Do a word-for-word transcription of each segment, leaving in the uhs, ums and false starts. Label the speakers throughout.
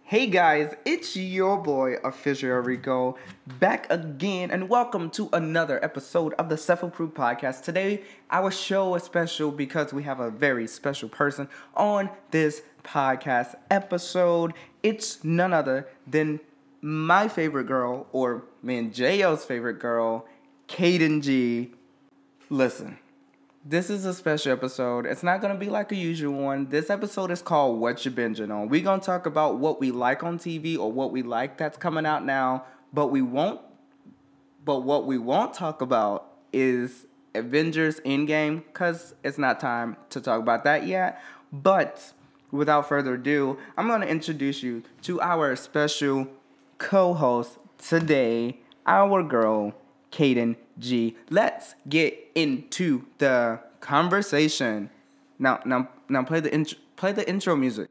Speaker 1: Hey guys, it's your boy Official Rico back again, and welcome to another episode of the Self-Improved Podcast. Today, our show is special because we have a very special person on this podcast episode. It's none other than my favorite girl, or me and J O's favorite girl, Kaden G. Listen. This is a special episode. It's not going to be like a usual one. This episode is called What You Binging On. We're going to talk about what we like on T V or what we like that's coming out now, but we won't but what we won't talk about is Avengers Endgame cuz it's not time to talk about that yet. But without further ado, I'm going to introduce you to our special co-host today, our girl Kaden G. Let's get into the conversation. Now, now, now, play the intro. Play the intro music.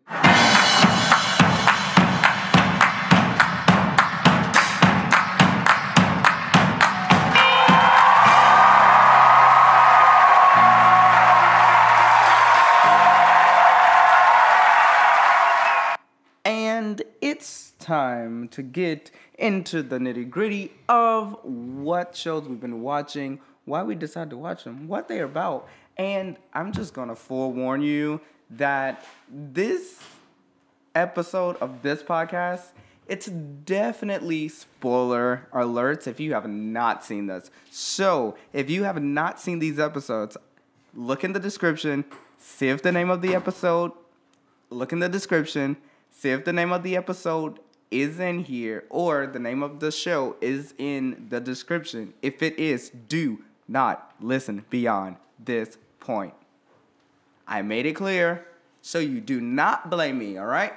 Speaker 1: And it's time to get into the nitty-gritty of what shows we've been watching, why we decided to watch them, what they're about. And I'm just going to forewarn you that this episode of this podcast, it's definitely spoiler alerts if you have not seen this. So, if you have not seen these episodes, look in the description, see if the name of the episode, look in the description, see if the name of the episode is in here or the name of the show is in the description. If it is, do not listen beyond this point. I made it clear, so you do not blame me, all right?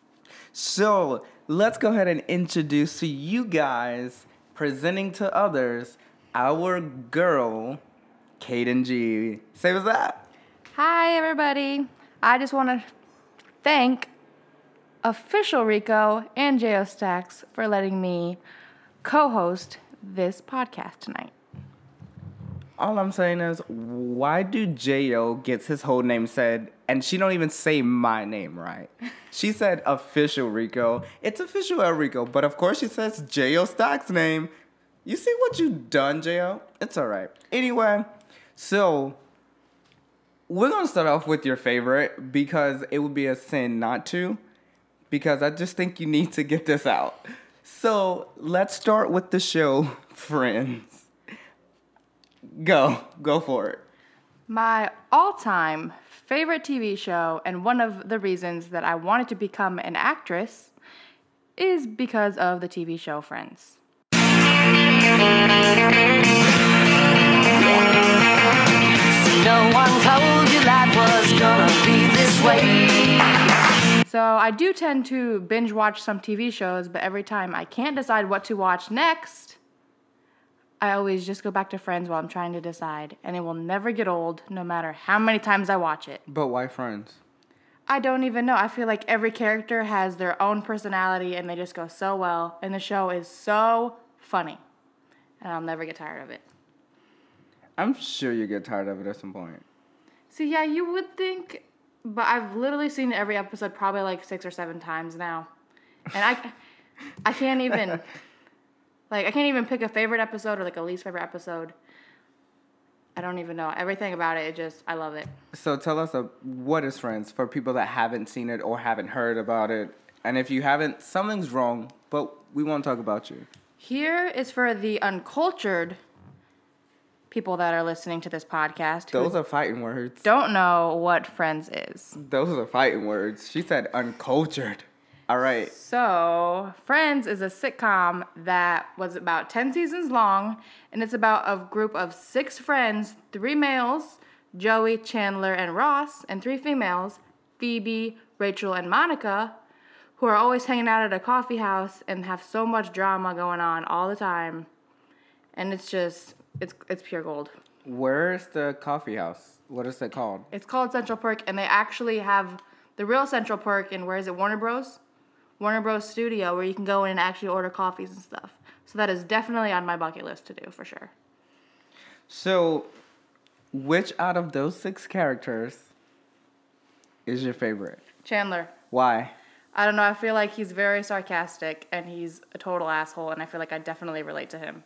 Speaker 1: So let's go ahead and introduce to you guys, presenting to others, our girl, Kaden G. Say what's up.
Speaker 2: Hi, everybody. I just want to thank Official Rico and J O Stacks for letting me co-host this podcast tonight.
Speaker 1: All I'm saying is, why do J O gets his whole name said, and she don't even say my name right? She said Official Rico. It's Official El Rico, but of course she says J O Stacks' name. You see what you done, J O? It's all right. Anyway, so we're going to start off with your favorite because it would be a sin not to. Because I just think you need to get this out. So let's start with the show Friends. Go. Go for it.
Speaker 2: My all-time favorite T V show, and one of the reasons that I wanted to become an actress, is because of the T V show Friends. No one told you life was gonna be this way. So I do tend to binge watch some T V shows, but every time I can't decide what to watch next, I always just go back to Friends while I'm trying to decide. And it will never get old, no matter how many times I watch it.
Speaker 1: But why Friends?
Speaker 2: I don't even know. I feel like every character has their own personality, and they just go so well. And the show is so funny. And I'll never get tired of it.
Speaker 1: I'm sure you get tired of it at some point.
Speaker 2: See, yeah, you would think... But I've literally seen every episode probably like six or seven times now. And I, I can't even, like, I can't even pick a favorite episode or like a least favorite episode. I don't even know. Everything about it, it just, I love it.
Speaker 1: So tell us, uh, what is Friends for people that haven't seen it or haven't heard about it? And if you haven't, something's wrong, but we won't talk about you.
Speaker 2: Here is for the uncultured people that are listening to this podcast.
Speaker 1: Those are fighting words.
Speaker 2: Don't know what Friends is.
Speaker 1: Those are fighting words. She said uncultured. All right.
Speaker 2: So, Friends is a sitcom that was about ten seasons long, and it's about a group of six friends, three males, Joey, Chandler, and Ross, and three females, Phoebe, Rachel, and Monica, who are always hanging out at a coffee house and have so much drama going on all the time. And it's just... It's it's pure gold.
Speaker 1: Where's the coffee house? What is it called?
Speaker 2: It's called Central Perk, and they actually have the real Central Perk in, where is it, Warner Bros? Warner Bros Studio, where you can go in and actually order coffees and stuff. So that is definitely on my bucket list to do, for sure.
Speaker 1: So, which out of those six characters is your favorite?
Speaker 2: Chandler.
Speaker 1: Why?
Speaker 2: I don't know. I feel like he's very sarcastic and he's a total asshole, and I feel like I definitely relate to him.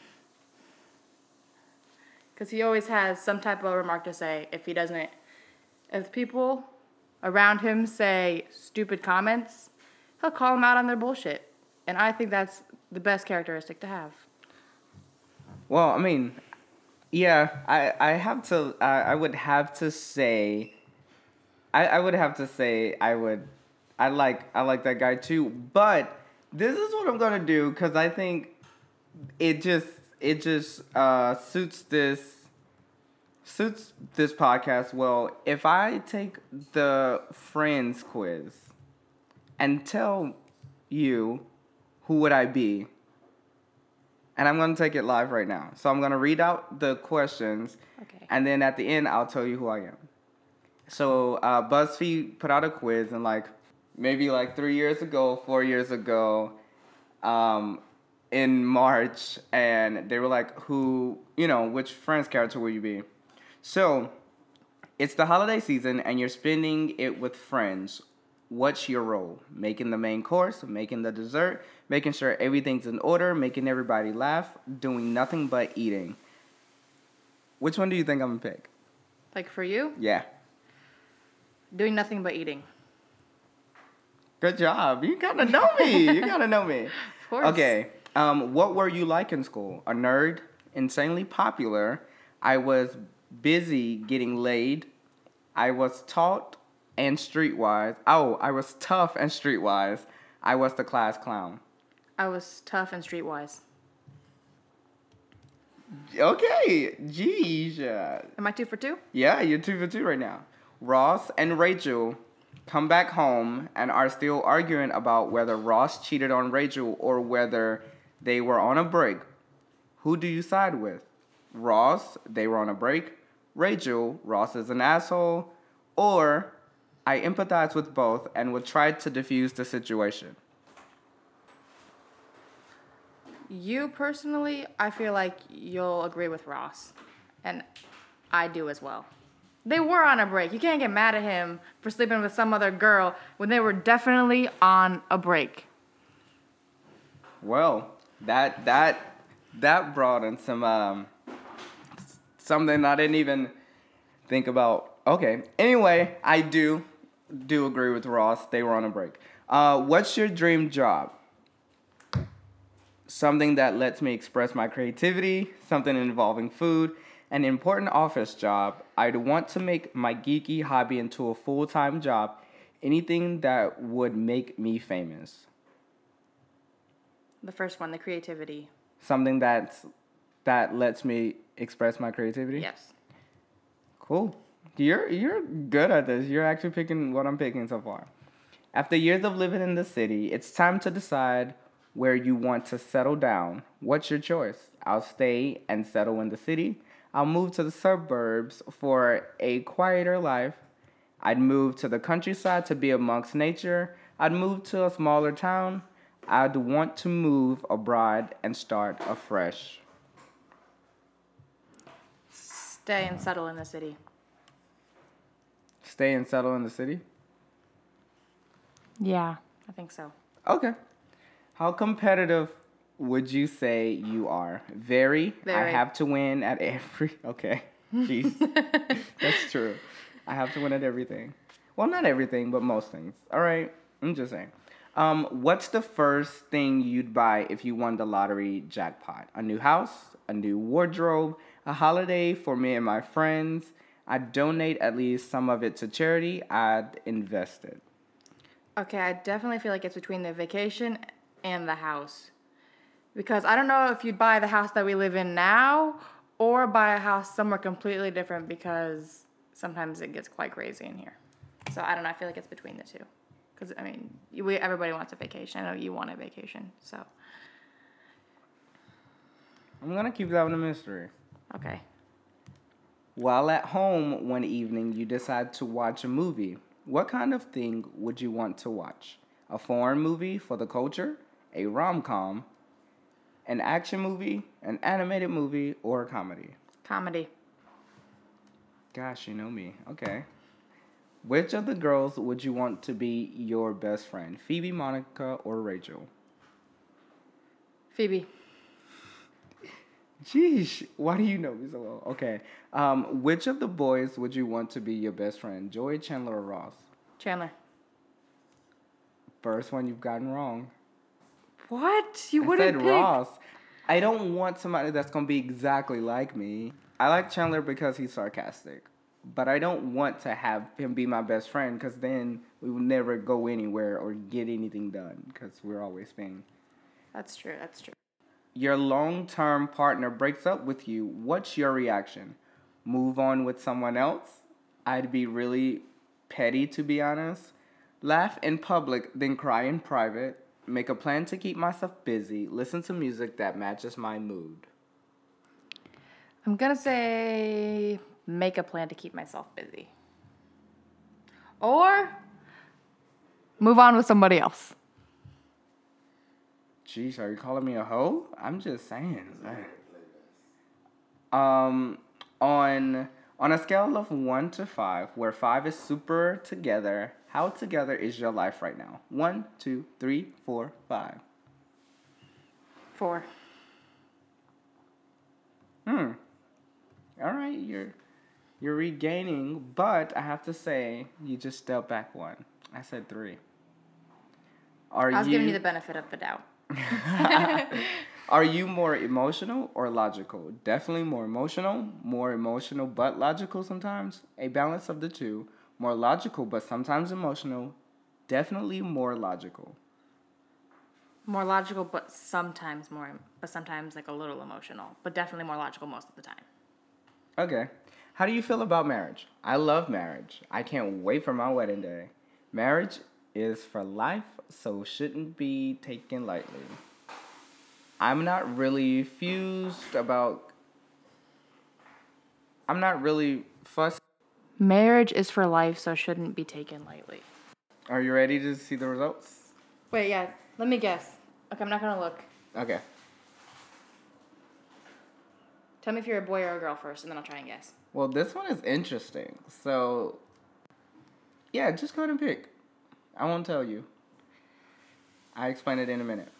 Speaker 2: Because he always has some type of remark to say if he doesn't, if people around him say stupid comments, he'll call them out on their bullshit. And I think that's the best characteristic to have.
Speaker 1: Well, I mean, yeah, I, I have to, I, I would have to say, I, I would have to say I would, I like, I like that guy too. But this is what I'm going to do because I think it just, it just uh, suits this, suits this podcast well. If I take the Friends quiz and tell you who would I be, and I'm going to take it live right now. So I'm going to read out the questions,
Speaker 2: Okay.
Speaker 1: and then at the end, I'll tell you who I am. So uh, BuzzFeed put out a quiz, and like maybe like three years ago, four years ago, um, in March, and they were like, who, you know, which Friends character will you be? So it's the holiday season, and you're spending it with friends. What's your role? Making the main course, making the dessert, making sure everything's in order, making everybody laugh, doing nothing but eating. Which one do you think I'm gonna pick?
Speaker 2: Like for you?
Speaker 1: Yeah.
Speaker 2: Doing nothing but eating.
Speaker 1: Good job. You gotta know me. You gotta know me.
Speaker 2: Of course.
Speaker 1: Okay. Um, what were you like in school? A nerd, insanely popular. I was busy getting laid. I was taught and streetwise. Oh, I was tough and streetwise. I was the class clown.
Speaker 2: I was tough and streetwise.
Speaker 1: Okay, geez. uh,
Speaker 2: Am I two for two?
Speaker 1: Yeah, you're two for two right now. Ross and Rachel come back home and are still arguing about whether Ross cheated on Rachel or whether they were on a break. Who do you side with? Ross, they were on a break. Rachel, Ross is an asshole. Or I empathize with both and would try to diffuse the situation.
Speaker 2: You personally, I feel like you'll agree with Ross. And I do as well. They were on a break. You can't get mad at him for sleeping with some other girl when they were definitely on a break.
Speaker 1: Well, that that that brought in some um something I didn't even think about. Okay. Anyway, I do do agree with Ross. They were on a break. Uh, what's your dream job? Something that lets me express my creativity, something involving food, an important office job. I'd want to make my geeky hobby into a full-time job, anything that would make me famous.
Speaker 2: The first one, the creativity.
Speaker 1: Something that's, that lets me express my creativity?
Speaker 2: Yes.
Speaker 1: Cool. You're you're good at this. You're actually picking what I'm picking so far. After years of living in the city, it's time to decide where you want to settle down. What's your choice? I'll stay and settle in the city. I'll move to the suburbs for a quieter life. I'd move to the countryside to be amongst nature. I'd move to a smaller town. I'd want to move abroad and start afresh.
Speaker 2: Stay and settle in the city.
Speaker 1: Stay and settle in the city?
Speaker 2: Yeah, I think so.
Speaker 1: Okay. How competitive would you say you are? Very.
Speaker 2: Very.
Speaker 1: I have to win at every... Okay. Jeez. That's true. I have to win at everything. Well, not everything, but most things. All right. I'm just saying. Um, what's the first thing you'd buy if you won the lottery jackpot? A new house? A new wardrobe? A holiday for me and my friends? I'd donate at least some of it to charity. I'd invest it.
Speaker 2: Okay, I definitely feel like it's between the vacation and the house. Because I don't know if you'd buy the house that we live in now or buy a house somewhere completely different because sometimes it gets quite crazy in here. So I don't know, I feel like it's between the two. Because, I mean, we, everybody wants a vacation. I know you want a vacation, so.
Speaker 1: I'm going to keep that one a mystery.
Speaker 2: Okay.
Speaker 1: While at home one evening, you decide to watch a movie. What kind of thing would you want to watch? A foreign movie for the culture? A rom-com? An action movie? An animated movie? Or a comedy?
Speaker 2: Comedy.
Speaker 1: Gosh, you know me. Okay. Which of the girls would you want to be your best friend? Phoebe, Monica, or Rachel?
Speaker 2: Phoebe.
Speaker 1: Jeez, why do you know me so well? Okay. Um, which of the boys would you want to be your best friend? Joey, Chandler, or Ross?
Speaker 2: Chandler.
Speaker 1: First one you've gotten wrong.
Speaker 2: What? You
Speaker 1: I
Speaker 2: wouldn't
Speaker 1: said
Speaker 2: pick
Speaker 1: Ross. I don't want somebody that's going to be exactly like me. I like Chandler because he's sarcastic. But I don't want to have him be my best friend because then we will never go anywhere or get anything done because we're always being.
Speaker 2: That's true. That's true.
Speaker 1: Your long-term partner breaks up with you. What's your reaction? Move on with someone else? I'd be really petty, to be honest. Laugh in public, then cry in private. Make a plan to keep myself busy. Listen to music that matches my mood.
Speaker 2: I'm going to say make a plan to keep myself busy. Or move on with somebody else.
Speaker 1: Jeez, are you calling me a hoe? I'm just saying. Um, on on a scale of one to five, where five is super together, how together is your life right now? One, two, three, four, five.
Speaker 2: Four.
Speaker 1: Hmm. All right, you're you're regaining, but I have to say you just stepped back one. I said three. Are
Speaker 2: I was
Speaker 1: you,
Speaker 2: giving you the benefit of the doubt.
Speaker 1: Are you more emotional or logical? Definitely more emotional. More emotional but logical sometimes. A balance of the two. More logical but sometimes emotional. Definitely more logical.
Speaker 2: More logical, but sometimes more, but sometimes like a little emotional. But definitely more logical most of the time.
Speaker 1: Okay. How do you feel about marriage? I love marriage. I can't wait for my wedding day. Marriage is for life, so shouldn't be taken lightly. I'm not really fused about... I'm not really fussed.
Speaker 2: Marriage is for life, so shouldn't be taken lightly.
Speaker 1: Are you ready to see the results?
Speaker 2: Wait, yeah. Let me guess. Okay, I'm not gonna look.
Speaker 1: Okay.
Speaker 2: Tell me if you're a boy or a girl first, and then I'll try and guess.
Speaker 1: Well, this one is interesting. So, yeah, just go ahead and pick. I won't tell you. I explain it in a minute.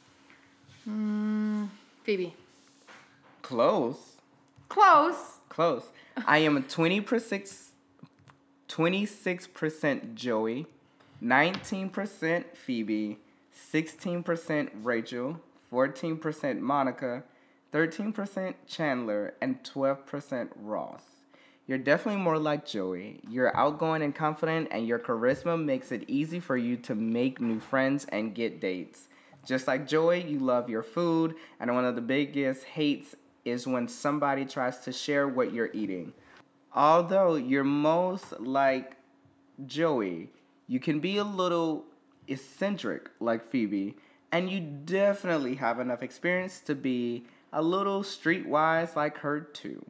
Speaker 2: Hmm. Phoebe.
Speaker 1: Close.
Speaker 2: Close.
Speaker 1: Close. I am a twenty percent, twenty-six percent Joey, nineteen percent Phoebe, sixteen percent Rachel, fourteen percent Monica, thirteen percent Chandler, and twelve percent Ross. You're definitely more like Joey. You're outgoing and confident, and your charisma makes it easy for you to make new friends and get dates. Just like Joey, you love your food, and one of the biggest hates is when somebody tries to share what you're eating. Although you're most like Joey, you can be a little eccentric like Phoebe, and you definitely have enough experience to be a little streetwise like her too.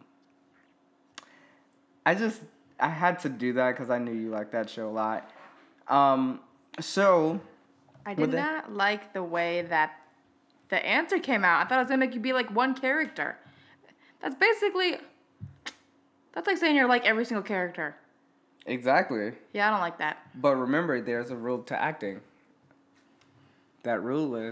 Speaker 1: I just, I had to do that because I knew you liked that show a lot. Um, so...
Speaker 2: I did not like the way that the answer came out. I thought it was going to make you be like one character. That's basically, that's like saying you're like every single character.
Speaker 1: Exactly.
Speaker 2: Yeah, I don't like that.
Speaker 1: But remember, there's a rule to acting. That rule is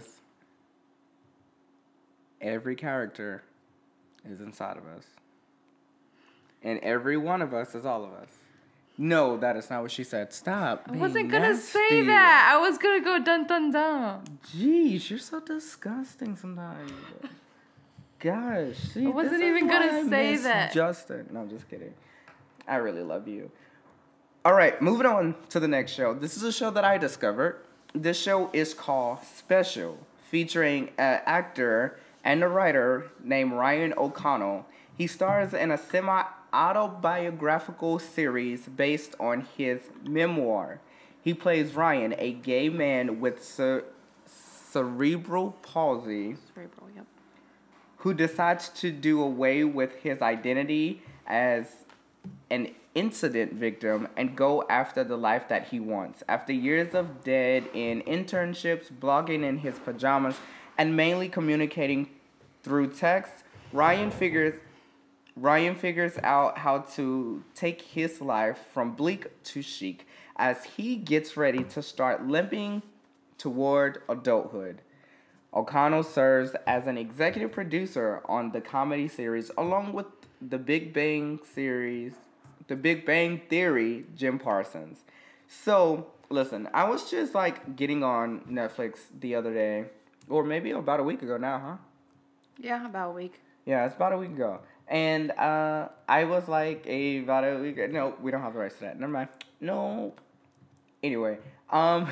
Speaker 1: every character is inside of us. And every one of us is all of us. No, that is not what she said. Stop.
Speaker 2: I wasn't going to say that. I was going to go dun dun dun.
Speaker 1: Jeez, you're so disgusting sometimes. Gosh. See,
Speaker 2: I wasn't even going to say that.
Speaker 1: Justin. No, I'm just kidding. I really love you. All right, moving on to the next show. This is a show that I discovered. This show is called Special, featuring an actor and a writer named Ryan O'Connell. He stars in a semi-autobiographical series based on his memoir. He plays Ryan, a gay man with ce- cerebral palsy,
Speaker 2: Cerebral, yep.
Speaker 1: who decides to do away with his identity as an incident victim and go after the life that he wants. After years of dead in internships, blogging in his pajamas, and mainly communicating through text, Ryan figures Ryan figures out how to take his life from bleak to chic as he gets ready to start limping toward adulthood. O'Connell serves as an executive producer on the comedy series along with the Big Bang series, the Big Bang Theory, Jim Parsons. So, listen, I was just like getting on Netflix the other day, or maybe about a week ago now, huh?
Speaker 2: Yeah, about a week.
Speaker 1: Yeah, it's about a week ago. And uh, I was like, a, about a week ago. No, we don't have the rights to that. Never mind. No. Anyway, um,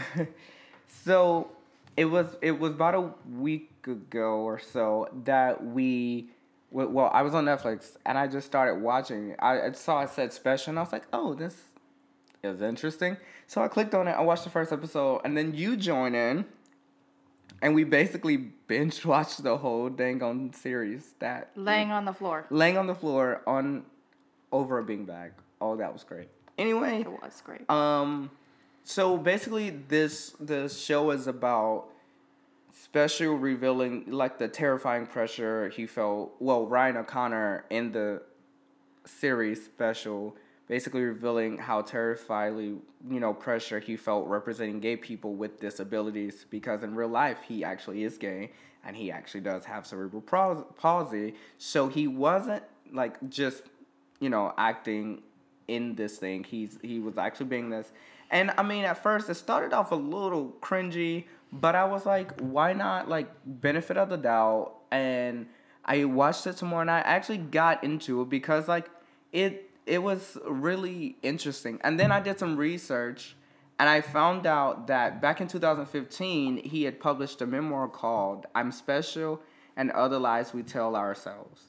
Speaker 1: so it was it was about a week ago or so that we, well, I was on Netflix and I just started watching. I saw it said special and I was like, oh, this is interesting. So I clicked on it. I watched the first episode and then you join in. And we basically binge watched the whole dang on series that
Speaker 2: laying on the floor.
Speaker 1: Laying on the floor on over a beanbag. Oh, that was great. Anyway,
Speaker 2: it was great.
Speaker 1: Um, so basically, this the show is about Special revealing like the terrifying pressure he felt. Well, Ryan O'Connor in the series Special. Basically revealing how terrifyingly, you know, pressure he felt representing gay people with disabilities because in real life he actually is gay and he actually does have cerebral palsy. So he wasn't like just, you know, acting in this thing. He's he was actually being this. And I mean, at first it started off a little cringy, but I was like, why not like benefit of the doubt? And I watched it some more and I actually got into it because like it It was really interesting. And then I did some research and I found out that back in two thousand fifteen, he had published a memoir called I'm Special and Other Lies We Tell Ourselves.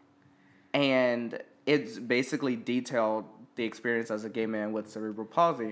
Speaker 1: And it's basically detailed the experience as a gay man with cerebral palsy.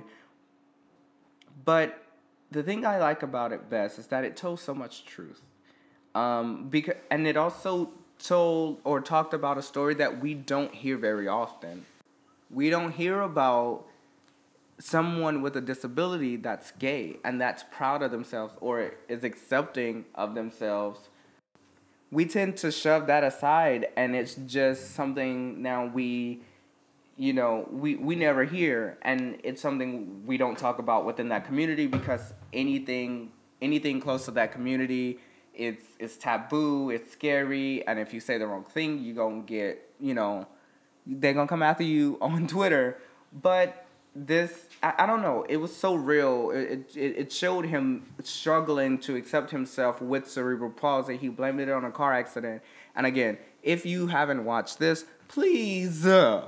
Speaker 1: But the thing I like about it best is that it told so much truth. Um, because, and it also told or talked about a story that we don't hear very often. We don't hear about someone with a disability that's gay and that's proud of themselves or is accepting of themselves. We tend to shove that aside and it's just something now we, you know, we, we never hear. And it's something we don't talk about within that community because anything anything close to that community, it's, it's taboo, it's scary. And if you say the wrong thing, you're going to get, you know, they're going to come after you on Twitter. But this, I, I don't know, it was so real. It, it it showed him struggling to accept himself with cerebral palsy. He blamed it on a car accident. And again, if you haven't watched this, please uh,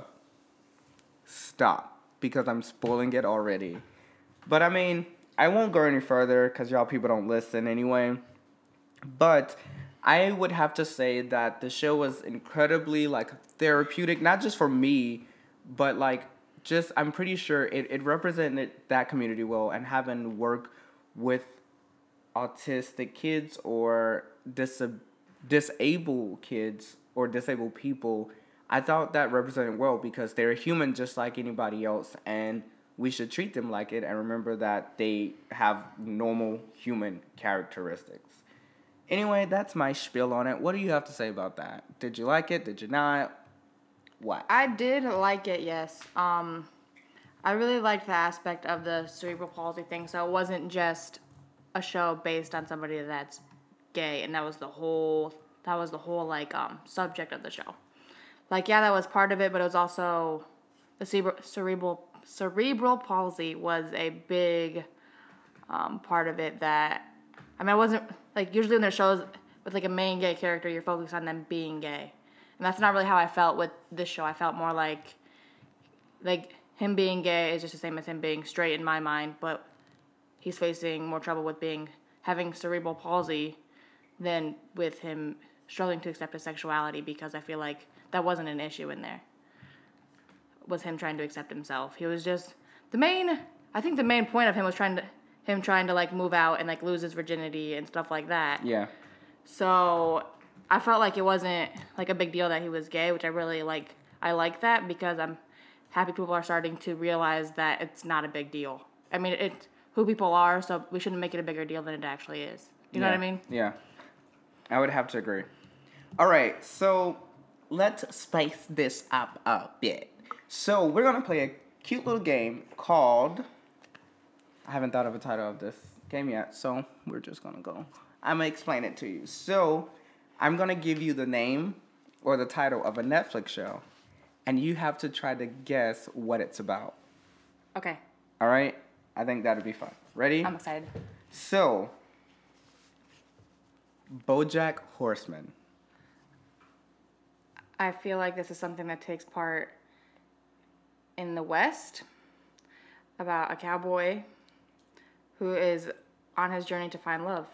Speaker 1: stop because I'm spoiling it already. But I mean, I won't go any further because y'all people don't listen anyway. But I would have to say that the show was incredibly, like, therapeutic, not just for me, but, like, just, I'm pretty sure it, it represented that community well, and having worked with autistic kids or dis- disabled kids or disabled people, I thought that represented well because they're human just like anybody else, and we should treat them like it and remember that they have normal human characteristics. Anyway, that's my spiel on it. What do you have to say about that? Did you like it? Did you not? What?
Speaker 2: I did like it, yes. Um, I really liked the aspect of the cerebral palsy thing, so it wasn't just a show based on somebody that's gay, and that was the whole, that was the whole, like, um, subject of the show. Like, yeah, that was part of it, but it was also, the cerebral, cerebral, cerebral palsy was a big um, part of it that, I mean, I wasn't, like, usually when there's shows with, like, a main gay character, you're focused on them being gay. And that's not really how I felt with this show. I felt more like, like, him being gay is just the same as him being straight in my mind, but he's facing more trouble with being, having cerebral palsy than with him struggling to accept his sexuality, because I feel like that wasn't an issue in there. It was him trying to accept himself. He was just, the main, I think the main point of him was trying to, him trying to, like, move out and, like, lose his virginity and stuff like that.
Speaker 1: Yeah.
Speaker 2: So I felt like it wasn't, like, a big deal that he was gay, which I really, like, I like that because I'm happy people are starting to realize that it's not a big deal. I mean, it's who people are, so we shouldn't make it a bigger deal than it actually is. You know
Speaker 1: yeah.
Speaker 2: what I mean?
Speaker 1: Yeah. I would have to agree. All right, so let's spice this up a bit. So we're gonna play a cute little game called. I haven't thought of a title of this game yet, so we're just gonna go. I'm gonna explain it to you. So I'm gonna give you the name or the title of a Netflix show, and you have to try to guess what it's about.
Speaker 2: Okay.
Speaker 1: All right? I think that'd be fun. Ready?
Speaker 2: I'm excited.
Speaker 1: So, BoJack Horseman.
Speaker 2: I feel like this is something that takes part in the West about a cowboy who is on his journey to find love.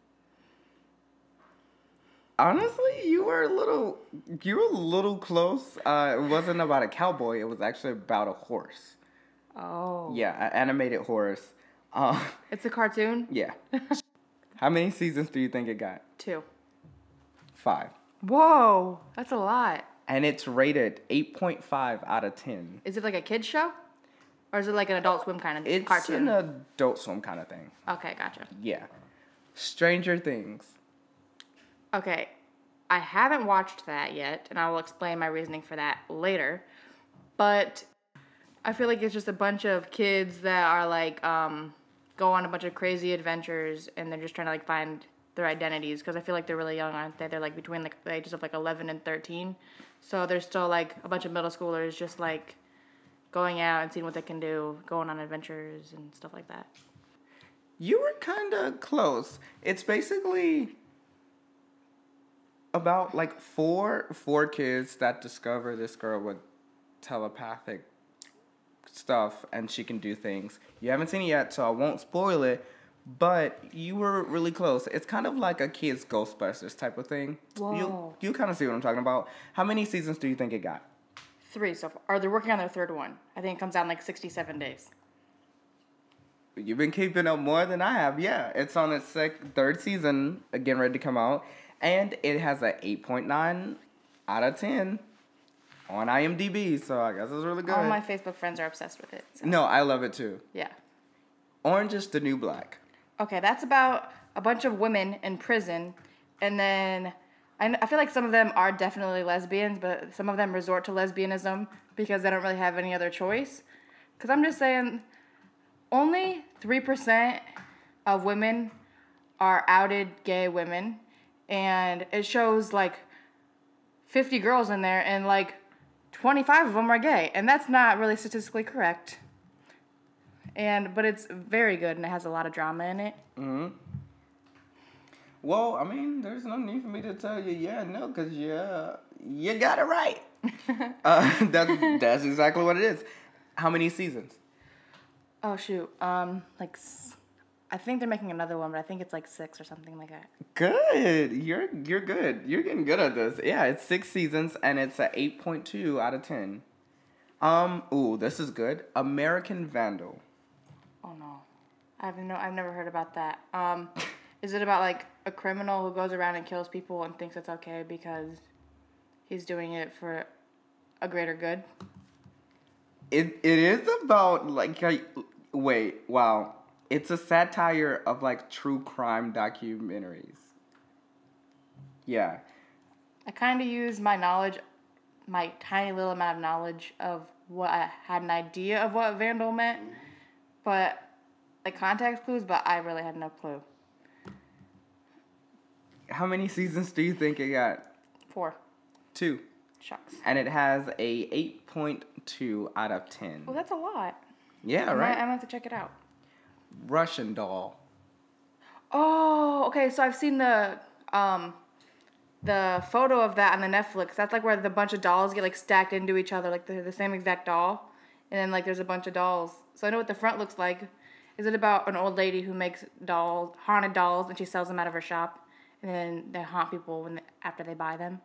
Speaker 1: Honestly, you were a little, you were a little close. Uh, it wasn't about a cowboy. It was actually about a horse.
Speaker 2: Oh.
Speaker 1: Yeah, an animated horse. Uh,
Speaker 2: It's a cartoon?
Speaker 1: yeah. How many seasons do you think it got?
Speaker 2: Two.
Speaker 1: Five.
Speaker 2: Whoa, that's a lot.
Speaker 1: And it's rated eight point five out of ten.
Speaker 2: Is it like a kid's show? Or is it like an Adult Swim kind of
Speaker 1: It's
Speaker 2: cartoon?
Speaker 1: an Adult Swim kind of thing.
Speaker 2: Okay, gotcha.
Speaker 1: Yeah. Stranger Things.
Speaker 2: Okay, I haven't watched that yet, and I will explain my reasoning for that later. But I feel like it's just a bunch of kids that are like um, go on a bunch of crazy adventures, and they're just trying to like find their identities. Because I feel like they're really young, aren't they? They're like between like the ages of like eleven and thirteen, so they're still like a bunch of middle schoolers, just like going out and seeing what they can do, going on adventures and stuff like that.
Speaker 1: You were kind of close. It's basically about like four four kids that discover this girl with telepathic stuff and she can do things. You haven't seen it yet, so I won't spoil it, but you were really close. It's kind of like a kid's Ghostbusters type of thing.
Speaker 2: Whoa.
Speaker 1: You you kind of see what I'm talking about. How many seasons do you think it got?
Speaker 2: Three so far. Or they're working on their third one. I think it comes out in like sixty-seven days.
Speaker 1: You've been keeping up more than I have. Yeah, it's on its sec- third season, again ready to come out. And it has an eight point nine out of ten on IMDb, so I guess it's really good.
Speaker 2: All my Facebook friends are obsessed with it. So.
Speaker 1: No, I love it too.
Speaker 2: Yeah.
Speaker 1: Orange is the New Black.
Speaker 2: Okay, that's about a bunch of women in prison, and then I, I feel like some of them are definitely lesbians, but some of them resort to lesbianism because they don't really have any other choice. Because I'm just saying, only three percent of women are outed gay women. And it shows like fifty girls in there, and like twenty-five of them are gay, and that's not really statistically correct. And but it's very good, and it has a lot of drama in it.
Speaker 1: Mm-hmm. Well, I mean, there's no need for me to tell you yeah, no, because yeah, you got it right. uh, that's that's exactly what it is. How many seasons?
Speaker 2: Oh shoot, um, like. I think they're making another one, but I think it's like six or something like that.
Speaker 1: Good. You're you're good. You're getting good at this. Yeah, it's six seasons and it's a eight point two out of ten. Um, ooh, this is good. American Vandal.
Speaker 2: Oh no. I've no I've never heard about that. Um, is it about like a criminal who goes around and kills people and thinks it's okay because he's doing it for a greater good?
Speaker 1: It it is about like a, wait, wow. It's a satire of, like, true crime documentaries. Yeah.
Speaker 2: I kind of use my knowledge, my tiny little amount of knowledge of what I had an idea of what Vandal meant, but, like, context clues, but I really had no clue.
Speaker 1: How many seasons do you think it got?
Speaker 2: Four.
Speaker 1: Two.
Speaker 2: Shucks.
Speaker 1: And it has a eight point two out of ten.
Speaker 2: Well, that's a lot.
Speaker 1: Yeah,
Speaker 2: I
Speaker 1: right?
Speaker 2: might, I might have to check it out.
Speaker 1: Russian Doll.
Speaker 2: Oh, okay. So I've seen the um, the photo of that on the Netflix. That's like where the bunch of dolls get like stacked into each other, like they're the same exact doll, and then like there's a bunch of dolls. So I know what the front looks like. Is it about an old lady who makes dolls, haunted dolls, and she sells them out of her shop, and then they haunt people when they, after they buy them?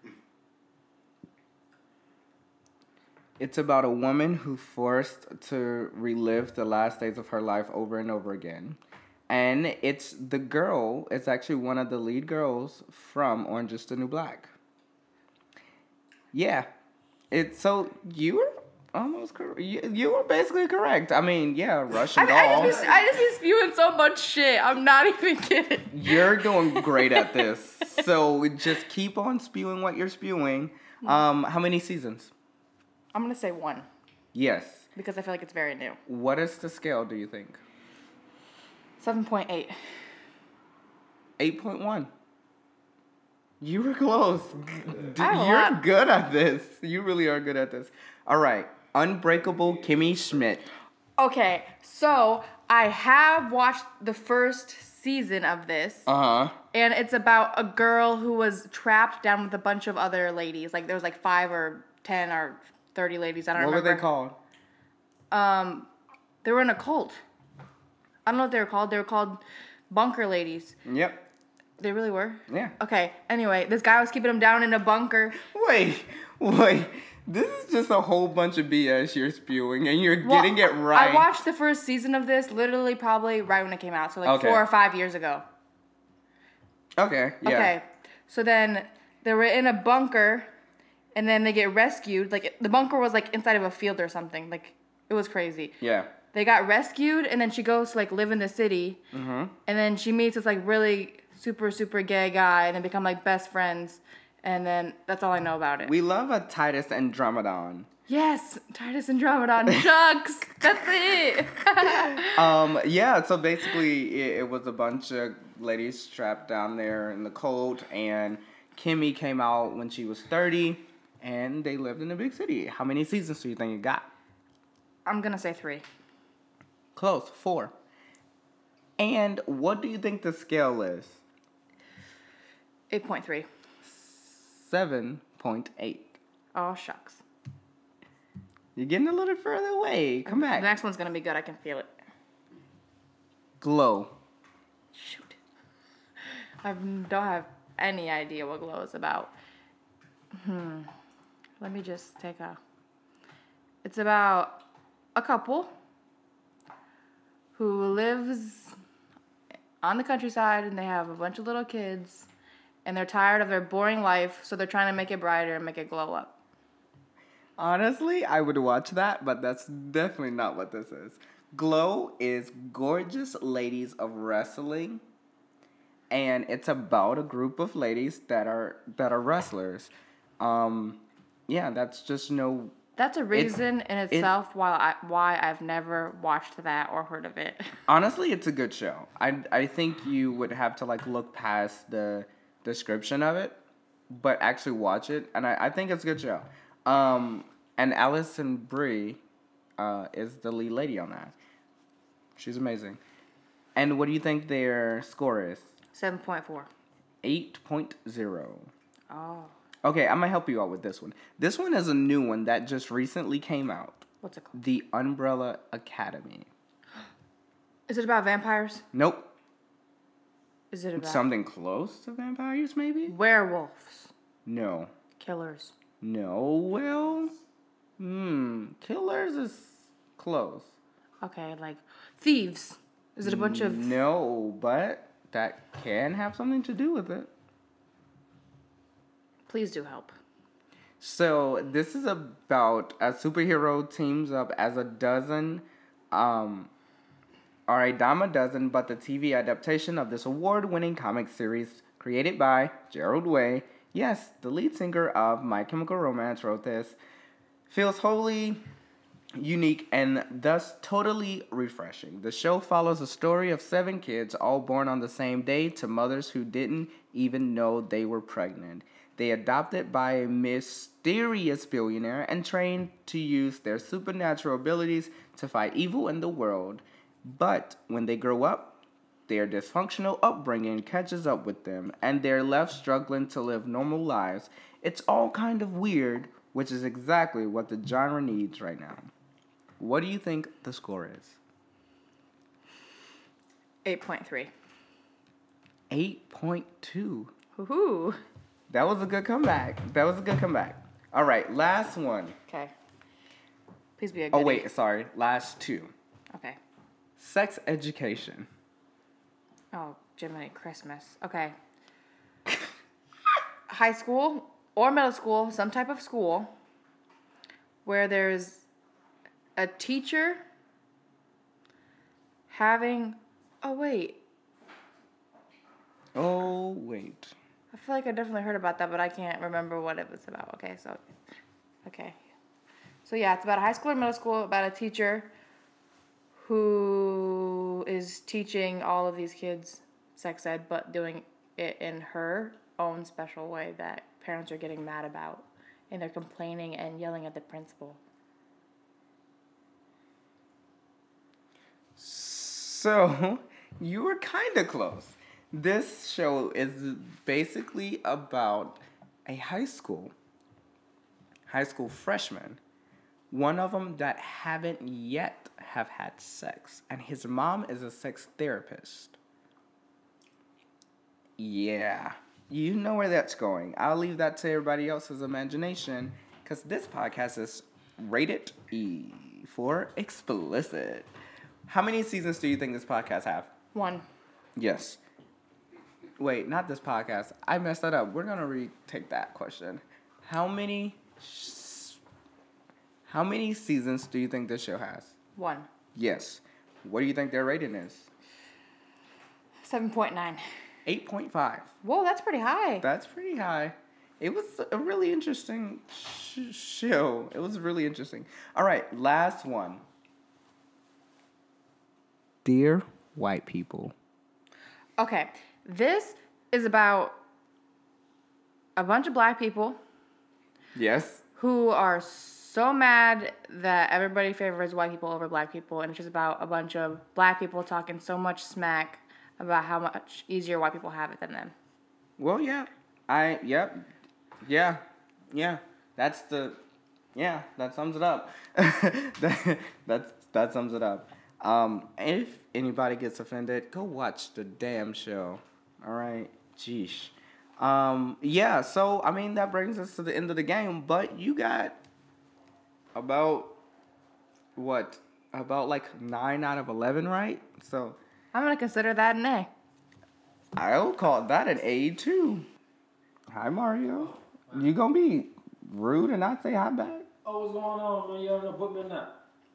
Speaker 1: It's about a woman who forced to relive the last days of her life over and over again. And it's the girl, it's actually one of the lead girls from Orange is the New Black. Yeah. It's so you were almost correct. You, you were basically correct. I mean, yeah, Russian
Speaker 2: I,
Speaker 1: doll.
Speaker 2: I, just be, I just be spewing so much shit. I'm not even kidding.
Speaker 1: You're doing great at this. So just keep on spewing what you're spewing. Um, how many seasons?
Speaker 2: I'm gonna say one
Speaker 1: Yes.
Speaker 2: because I feel like it's very new.
Speaker 1: What is the scale, do you think?
Speaker 2: Seven point eight.
Speaker 1: eight point one. You were close. D-
Speaker 2: I have a
Speaker 1: You're
Speaker 2: lot.
Speaker 1: good at this. You really are good at this. All right. Unbreakable Kimmy Schmidt.
Speaker 2: Okay, so I have watched the first season of this,
Speaker 1: Uh huh.
Speaker 2: and it's about a girl who was trapped down with a bunch of other ladies. Like there was like five or ten or thirty ladies. I don't
Speaker 1: What
Speaker 2: remember.
Speaker 1: were they called?
Speaker 2: Um, they were in a cult. I don't know what they were called. They were called bunker ladies.
Speaker 1: Yep.
Speaker 2: They really were?
Speaker 1: Yeah.
Speaker 2: Okay, anyway, this guy was keeping them down in a bunker.
Speaker 1: Wait, wait. This is just a whole bunch of B S you're spewing, and you're
Speaker 2: Well,
Speaker 1: getting it right.
Speaker 2: I watched the first season of this literally probably right when it came out, so like
Speaker 1: Okay.
Speaker 2: four or five years ago.
Speaker 1: Okay. Yeah.
Speaker 2: Okay, so then they were in a bunker, and then they get rescued. Like the bunker was like inside of a field or something. Like it was crazy.
Speaker 1: Yeah.
Speaker 2: They got rescued, and then she goes to like live in the city,
Speaker 1: Mm-hmm.
Speaker 2: and then she meets this like really super super gay guy, and then become like best friends. And then that's all I know about it.
Speaker 1: We love a Titus Andromedon.
Speaker 2: Yes, Titus Andromedon, Shucks. That's it.
Speaker 1: Um, yeah, so basically it, it was a bunch of ladies trapped down there in the cold, and Kimmy came out when she was thirty, and they lived in a big city. How many seasons do you think it got?
Speaker 2: I'm gonna say three.
Speaker 1: Close, four. And what do you think the scale is?
Speaker 2: Eight point three.
Speaker 1: seven point eight.
Speaker 2: Oh shucks.
Speaker 1: You're getting a little further away. Come
Speaker 2: The
Speaker 1: back.
Speaker 2: next one's gonna be good. I can feel it.
Speaker 1: Glow.
Speaker 2: Shoot. I don't have any idea what Glow is about. Hmm. Let me just take a. It's about a couple who lives on the countryside, and they have a bunch of little kids, and they're tired of their boring life, so they're trying to make it brighter and make it glow up.
Speaker 1: Honestly, I would watch that, but that's definitely not what this is. Glow is Gorgeous Ladies of Wrestling, and it's about a group of ladies that are that are wrestlers. Um, yeah, that's just no.
Speaker 2: That's a reason in
Speaker 1: it-
Speaker 2: itself why I, why I've never watched that or heard of it.
Speaker 1: Honestly, it's a good show. I I think you would have to like look past the description of it, but actually watch it, and I, I think it's a good show. Um, and Alison Brie uh, is the lead lady on that. She's amazing. And what do you think their score is?
Speaker 2: seven point four.
Speaker 1: eight point oh.
Speaker 2: Oh.
Speaker 1: Okay, I'm going to help you out with this one. This one is a new one that just recently came out.
Speaker 2: What's it called?
Speaker 1: The Umbrella Academy.
Speaker 2: Is it about vampires?
Speaker 1: Nope.
Speaker 2: Is it about
Speaker 1: Something close to vampires, maybe?
Speaker 2: werewolves?
Speaker 1: No.
Speaker 2: Killers.
Speaker 1: No, well, hmm, Killers is close.
Speaker 2: Okay, like thieves. Is it a bunch of
Speaker 1: No, but that can have something to do with it.
Speaker 2: Please do help.
Speaker 1: So this is about a superhero teams up as a dozen, um, or a dime a dozen, but the T V adaptation of this award-winning comic series created by Gerald Way. Yes, the lead singer of My Chemical Romance wrote this. Feels wholly unique and thus totally refreshing. The show follows the story of seven kids, all born on the same day to mothers who didn't even know they were pregnant. They adopted by a mysterious billionaire and trained to use their supernatural abilities to fight evil in the world. But when they grow up, their dysfunctional upbringing catches up with them, and they're left struggling to live normal lives. It's all kind of weird, which is exactly what the genre needs right now. What do you think the score is?
Speaker 2: eight point three.
Speaker 1: eight point two.
Speaker 2: Woohoo.
Speaker 1: That was a good comeback. That was a good comeback. All right, last one.
Speaker 2: Okay. Please be a good
Speaker 1: Oh, wait, sorry. Last two.
Speaker 2: Okay.
Speaker 1: Sex education.
Speaker 2: Oh, Jiminy Christmas. Okay. High school or middle school, some type of school, where there's a teacher having. Oh, wait.
Speaker 1: Oh, wait.
Speaker 2: I feel like I definitely heard about that, but I can't remember what it was about. Okay, so, okay. So yeah, it's about a high school or middle school, about a teacher who is teaching all of these kids sex ed, but doing it in her own special way that parents are getting mad about. And they're complaining and yelling at the principal.
Speaker 1: So, you were kind of close. This show is basically about a high school, high school freshman. One of them that haven't yet have had sex, and his mom is a sex therapist. Yeah, you know where that's going. I'll leave that to everybody else's imagination, because this podcast is rated E for explicit. How many seasons do you think this podcast have?
Speaker 2: One.
Speaker 1: Yes. Wait, not this podcast. I messed that up. We're gonna retake that question. How many? Sh- how many seasons do you think this show has?
Speaker 2: One.
Speaker 1: Yes. What do you think their rating is?
Speaker 2: seven point nine.
Speaker 1: eight point five.
Speaker 2: Whoa, that's pretty high.
Speaker 1: That's pretty high. It was a really interesting sh- show. It was really interesting. All right, last one. Dear white people.
Speaker 2: Okay, this is about a bunch of black people.
Speaker 1: Yes.
Speaker 2: Who are so mad that everybody favors white people over black people, and it's just about a bunch of black people talking so much smack about how much easier white people have it than them.
Speaker 1: Well, yeah. I, yep. Yeah. Yeah. That's the, yeah, that sums it up. that, that's, that sums it up. Um, if anybody gets offended, go watch the damn show. All right? Jeesh. Um, yeah, so, I mean, that brings us to the end of the game, but you got about, what, about like nine out of eleven, right? So,
Speaker 2: I'm going to consider that an A.
Speaker 1: I'll call that an A, too. Hi, Mario. You gonna be rude and not say hi back?
Speaker 3: Oh, what's going on, man? You haven't put me in that.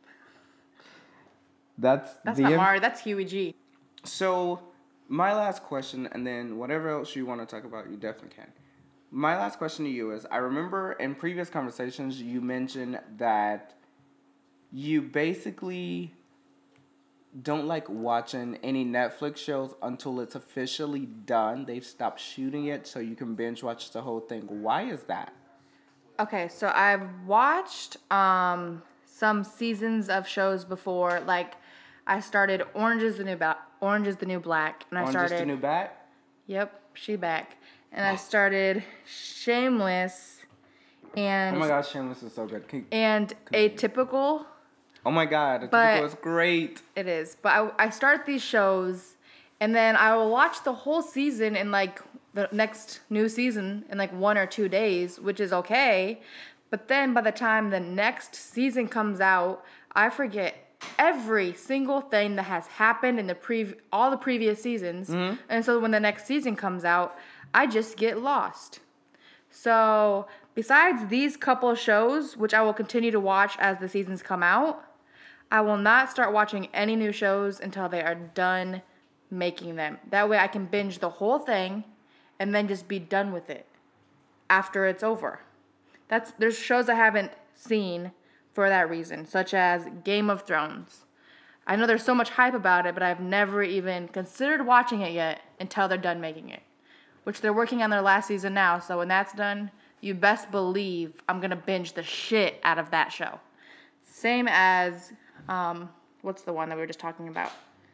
Speaker 1: That's
Speaker 2: That's
Speaker 1: the
Speaker 2: not
Speaker 1: im-
Speaker 2: Mario, that's Huey G.
Speaker 1: So, my last question, and then whatever else you want to talk about, you definitely can. My last question to you is, I remember in previous conversations you mentioned that you basically don't like watching any Netflix shows until it's officially done. They've stopped shooting it so you can binge watch the whole thing. Why is that?
Speaker 2: Okay, so I've watched um, some seasons of shows before. Like, I started Orange is the New ba- Orange is the New Black, and I
Speaker 1: Orange
Speaker 2: started.
Speaker 1: is the New Bat?
Speaker 2: Yep, she back, and I started Shameless, and
Speaker 1: Oh my gosh, Shameless is so good. Can-
Speaker 2: and Atypical.
Speaker 1: Oh my god,
Speaker 2: But-
Speaker 1: it was great.
Speaker 2: It is, but I, I start these shows, and then I will watch the whole season in like the next new season in like one or two days, which is okay. But then by the time the next season comes out, I forget every single thing that has happened in the pre all the previous seasons,
Speaker 1: Mm-hmm.
Speaker 2: and so when the next season comes out, I just get lost. So besides these couple shows, which I will continue to watch as the seasons come out, I will not start watching any new shows until they are done making them. That way I can binge the whole thing and then just be done with it after it's over. That's there's shows I haven't seen for that reason, such as Game of Thrones. I know there's so much hype about it, but I've never even considered watching it yet until they're done making it, which they're working on their last season now. So when that's done, you best believe I'm going to binge the shit out of that show. Same as, um, what's the one that we were just talking about?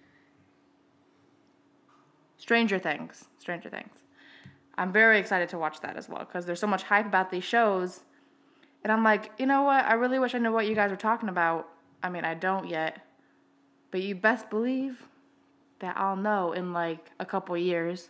Speaker 2: Stranger Things. Stranger Things. I'm very excited to watch that as well because there's so much hype about these shows. And I'm like, you know what? I really wish I knew what you guys were talking about. I mean, I don't yet. But you best believe that I'll know in like a couple years.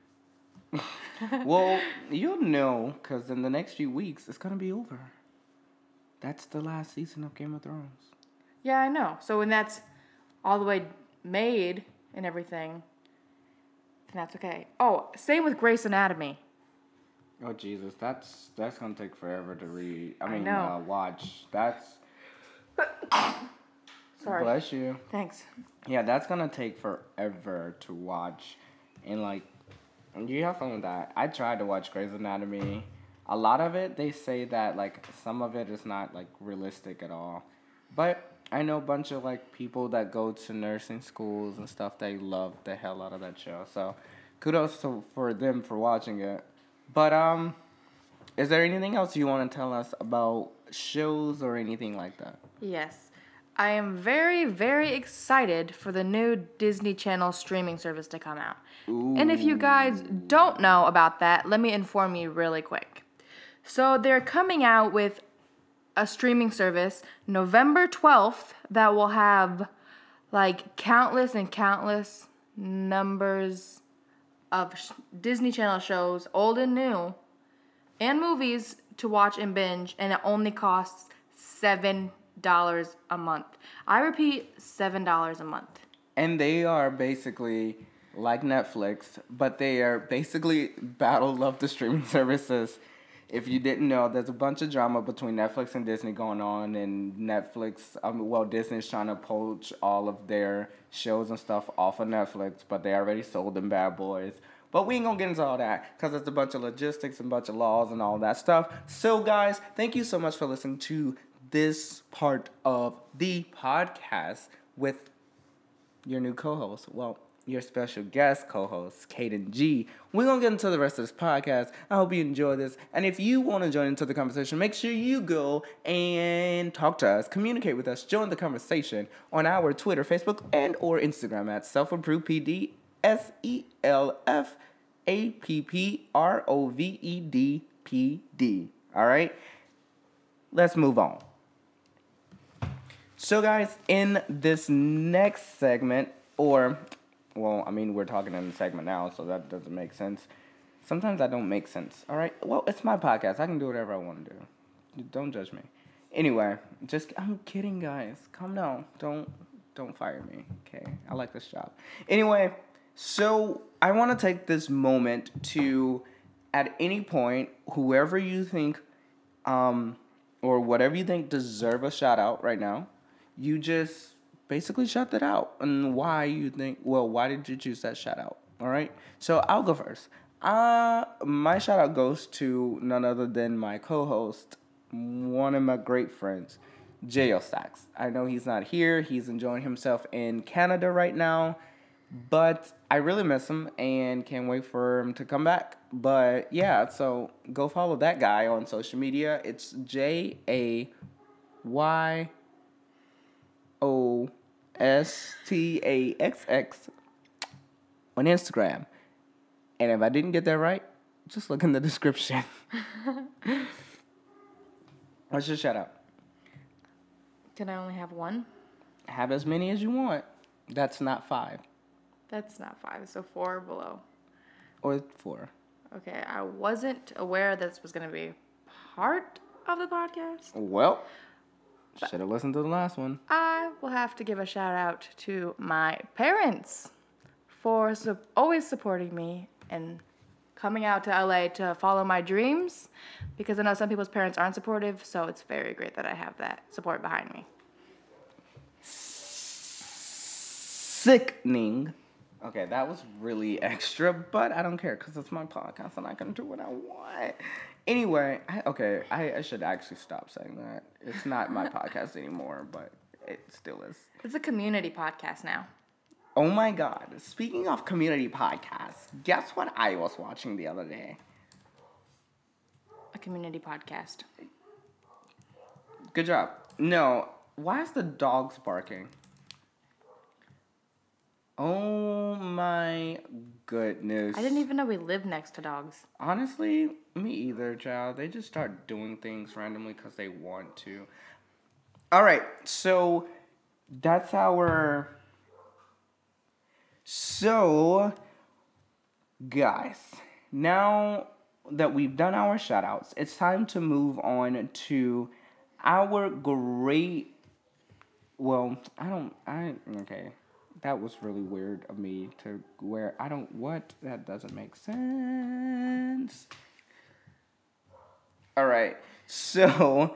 Speaker 1: Well, you'll know because in the next few weeks, it's going to be over. That's the last season of Game of Thrones.
Speaker 2: Yeah, I know. So when that's all the way made and everything, then that's okay. Oh, same with Grey's Anatomy.
Speaker 1: Oh, Jesus. That's that's going to take forever to read. I
Speaker 2: I
Speaker 1: mean,
Speaker 2: know.
Speaker 1: Uh, watch. That's...
Speaker 2: Sorry.
Speaker 1: Bless you.
Speaker 2: Thanks.
Speaker 1: Yeah, that's going to take forever to watch. And, like, You have fun with that. I tried to watch Grey's Anatomy. A lot of it, they say that like some of it is not like realistic at all. But I know a bunch of like people that go to nursing schools and stuff. They love the hell out of that show. So kudos to, for them for watching it. But um, is there anything else you want to tell us about shows or anything like that?
Speaker 2: Yes. I am very, very excited for the new Disney Channel streaming service to come out.
Speaker 1: Ooh.
Speaker 2: And if you guys don't know about that, let me inform you really quick. So they're coming out with a streaming service November twelfth that will have like countless and countless numbers of sh- Disney Channel shows, old and new, and movies to watch and binge, and it only costs seven dollars a month. I repeat, seven dollars a month.
Speaker 1: And they are basically like Netflix, but they are basically battle of the streaming services. If you didn't know, there's a bunch of drama between Netflix and Disney going on, and Netflix, um, well, Disney's trying to poach all of their shows and stuff off of Netflix, but they already sold them Bad Boys. But we ain't gonna get into all that, because it's a bunch of logistics and a bunch of laws and all that stuff. So, guys, thank you so much for listening to this part of the podcast with your new co-host. Well, your special guest co-host, Kaden G. We're going to get into the rest of this podcast. I hope you enjoy this. And if you want to join into the conversation, make sure you go and talk to us, communicate with us, join the conversation on our Twitter, Facebook, and or Instagram at self-approved S E L F A P P R O V E D P D. All right? Let's move on. So, guys, in this next segment, or, well, I mean, we're talking in the segment now, so that doesn't make sense. Sometimes I don't make sense, all right? Well, it's my podcast. I can do whatever I want to do. Don't judge me. Anyway, just, I'm kidding, guys. Calm down. Don't, don't fire me, okay? I like this job. Anyway, so I want to take this moment to, at any point, whoever you think, um, or whatever you think deserve a shout out right now, you just basically shout that out. And why you think, well, why did you choose that shout out? All right. So I'll go first. Uh, my shout out goes to none other than my co-host, one of my great friends, J O Stacks. I know he's not here. He's enjoying himself in Canada right now. But I really miss him and can't wait for him to come back. But yeah, so go follow that guy on social media. It's J A Y O S T A X X on Instagram. And if I didn't get that right, just look in the description. What's your shout out?
Speaker 2: Can I only have one?
Speaker 1: Have as many as you want. That's not five.
Speaker 2: That's not five, so four or below.
Speaker 1: Or four.
Speaker 2: Okay, I wasn't aware this was going to be part of the podcast.
Speaker 1: Well, should have listened to the last one.
Speaker 2: I will have to give a shout out to my parents for su- always supporting me and coming out to L A to follow my dreams, because I know some people's parents aren't supportive, so it's very great that I have that support behind me.
Speaker 1: Sickening. Okay, that was really extra, but I don't care because it's my podcast and I can do what I want. Anyway, I, okay, I, I should actually stop saying that. It's not my podcast anymore, but it still is.
Speaker 2: It's a community podcast now.
Speaker 1: Oh my God. Speaking of community podcasts, guess what I was watching the other day?
Speaker 2: A community podcast.
Speaker 1: Good job. No, why is the dogs barking? Oh my goodness.
Speaker 2: I didn't even know we lived next to dogs.
Speaker 1: Honestly, me either, child. They just start doing things randomly because they want to. All right, so that's our... So, guys, now that we've done our shout-outs, it's time to move on to our great... Well, I don't... I Okay. That was really weird of me to wear. I don't, what? That doesn't make sense. All right. So,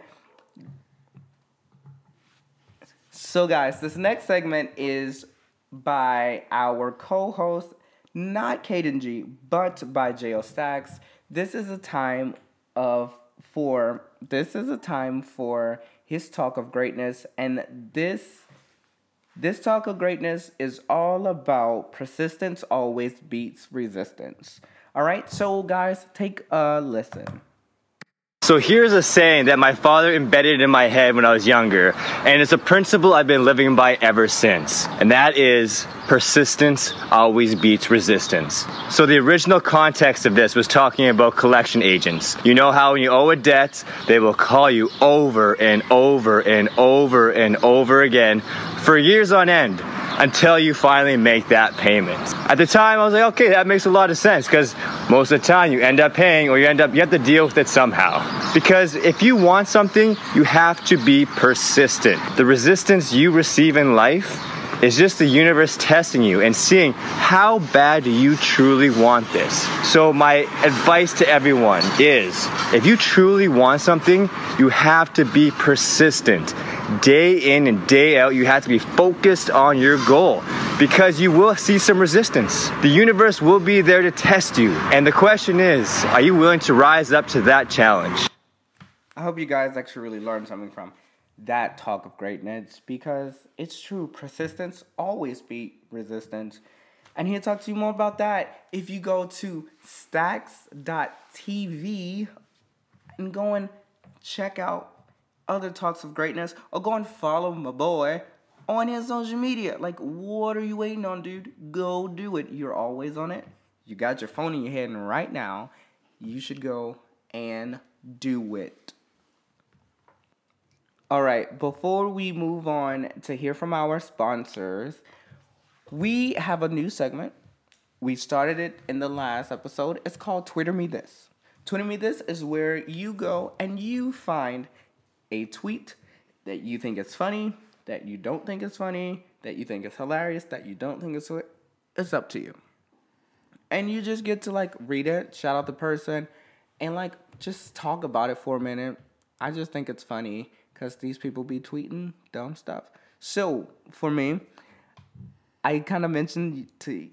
Speaker 1: so guys, this next segment is by our co-host, not Kaden G, but by J L Stacks. This is a time of for this is a time for his talk of greatness, and this this talk of greatness is all about persistence always beats resistance. All right, so guys, take a listen.
Speaker 4: So here's a saying that my father embedded in my head when I was younger, and it's a principle I've been living by ever since, and that is persistence always beats resistance. So the original context of this was talking about collection agents. You know how when you owe a debt, they will call you over and over and over and over again for years on end, until you finally make that payment. At the time, I was like, okay, that makes a lot of sense, because most of the time you end up paying, or you end up, you have to deal with it somehow. Because if you want something, you have to be persistent. The resistance you receive in life is just the universe testing you and seeing how bad do you truly want this. So my advice to everyone is, if you truly want something, you have to be persistent. Day in and day out, you have to be focused on your goal, because you will see some resistance. The universe will be there to test you. And the question is, are you willing to rise up to that challenge?
Speaker 1: I hope you guys actually really learned something from that talk of greatness, because it's true. Persistence always beat resistance. And he'll talk to you more about that if you go to stacks dot t v and go and check out other talks of greatness, or go and follow my boy on his social media. Like, what are you waiting on, dude? Go do it. You're always on it. You got your phone in your hand right now. You should go and do it. All right, before we move on to hear from our sponsors, we have a new segment. We started it in the last episode. It's called Twitter Me This. Twitter Me This is where you go and you find a tweet that you think is funny, that you don't think is funny, that you think is hilarious, that you don't think is, it's up to you. And you just get to like read it, shout out the person, and like just talk about it for a minute. I just think it's funny because these people be tweeting dumb stuff. So for me, I kind of mentioned to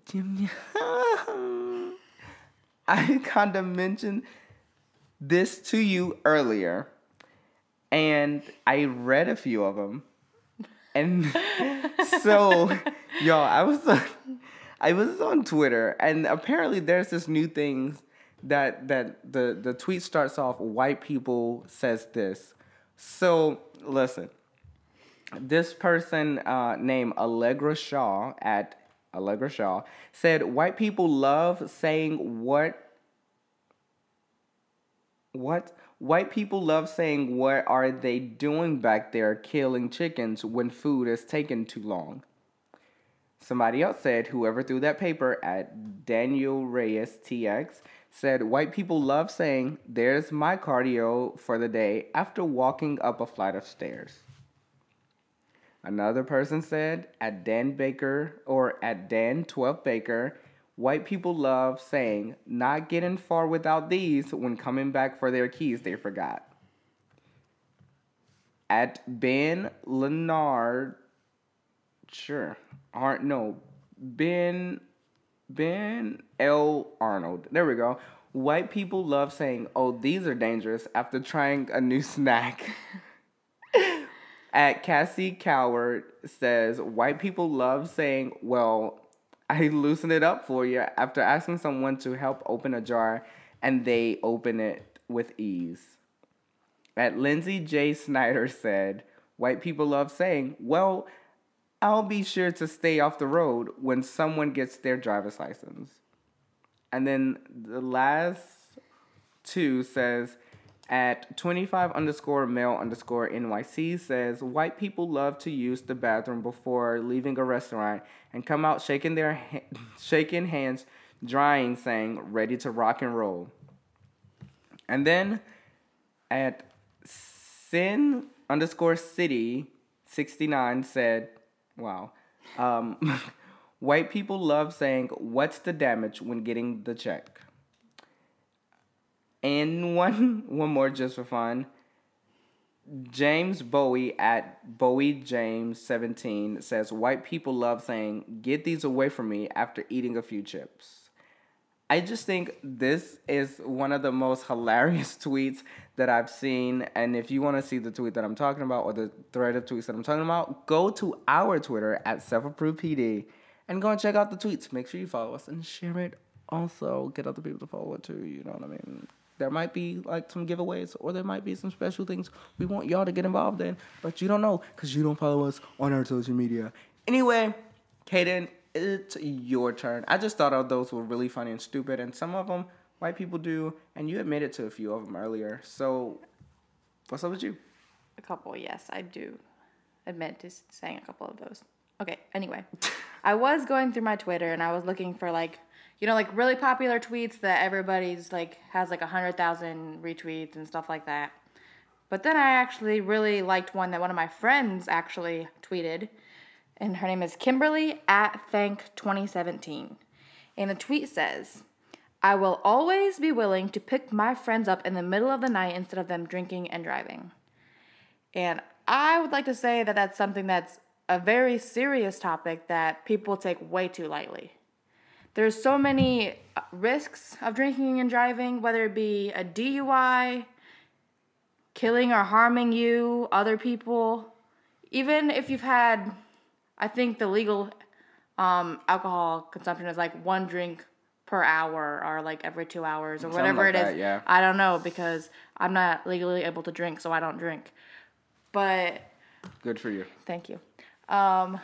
Speaker 1: I kind of mentioned this to you earlier. And I read a few of them, and so, y'all, I was on, I was on Twitter, and apparently there's this new thing that that the the tweet starts off, white people says this. So listen, this person uh, named Allegra Shaw at Allegra Shaw said, white people love saying what what. White people love saying, what are they doing back there killing chickens when food is taking too long? Somebody else said, whoever threw that paper at Daniel Reyes T X said, white people love saying, there's my cardio for the day after walking up a flight of stairs. Another person said, at Dan Baker, or at Dan twelve Baker, white people love saying, not getting far without these when coming back for their keys they forgot. At Ben Leonard, sure, aren't no, Ben, Ben L. Arnold, there we go. White people love saying, oh, these are dangerous after trying a new snack. At Cassie Coward says, white people love saying, well, I loosen it up for you after asking someone to help open a jar and they open it with ease. At Lindsay J. Snyder said, white people love saying, well, I'll be sure to stay off the road when someone gets their driver's license. And then the last two says, at twenty-five underscore male underscore N Y C says, white people love to use the bathroom before leaving a restaurant and come out shaking their ha- shaking hands, drying, saying, ready to rock and roll. And then at sin underscore city sixty-nine said, wow, um, white people love saying, what's the damage when getting the check? And one one more just for fun. James Bowie at Bowie James seventeen says, white people love saying, get these away from me after eating a few chips. I just think this is one of the most hilarious tweets that I've seen. And if you want to see the tweet that I'm talking about or the thread of tweets that I'm talking about, go to our Twitter at SelfApprovedPD and go and check out the tweets. Make sure you follow us and share it. Also, get other people to follow it too. You know what I mean? There might be like some giveaways or there might be some special things we want y'all to get involved in, but you don't know because you don't follow us on our social media. Anyway, Kaden, it's your turn. I just thought of those were really funny and stupid, and some of them white people do, and you admitted to a few of them earlier. So, what's up with you?
Speaker 2: A couple, yes, I do admit to saying a couple of those. Okay, anyway. I was going through my Twitter, and I was looking for, like, you know, like, really popular tweets that everybody's, like, has, like, one hundred thousand retweets and stuff like that. But then I actually really liked one that one of my friends actually tweeted, and her name is Kimberly at Thank twenty seventeen. And the tweet says, I will always be willing to pick my friends up in the middle of the night instead of them drinking and driving. And I would like to say that that's something that's a very serious topic that people take way too lightly. There's so many risks of drinking and driving, whether it be a D U I, killing or harming you, other people. Even if you've had, I think the legal um, alcohol consumption is like one drink per hour or like every two hours or
Speaker 1: Something
Speaker 2: whatever
Speaker 1: like
Speaker 2: it is.
Speaker 1: that, yeah.
Speaker 2: I don't know because I'm not legally able to drink, so I don't drink. But
Speaker 1: Good for you.
Speaker 2: thank you. Um,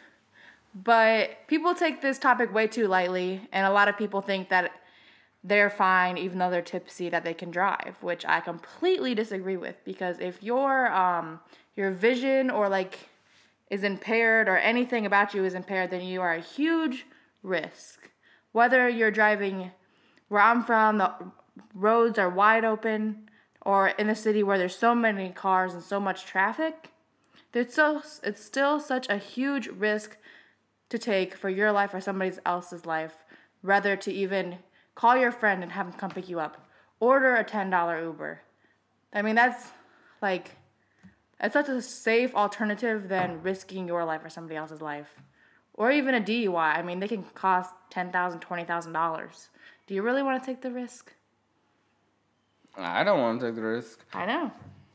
Speaker 2: but people take this topic way too lightly, and a lot of people think that they're fine even though they're tipsy, that they can drive, which I completely disagree with, because if your um your vision or like is impaired or anything about you is impaired, then you are a huge risk. Whether you're driving where I'm from, the roads are wide open, or in a city where there's so many cars and so much traffic, there's so it's still such a huge risk to take for your life or somebody else's life, rather to even call your friend and have them come pick you up. Order a ten dollar Uber. I mean, that's like, it's such a safe alternative than risking your life or somebody else's life. Or even a D U I. I mean, they can cost ten thousand dollars, twenty thousand dollars. Do you really want to take the risk?
Speaker 1: I don't want to take the risk.
Speaker 2: I know.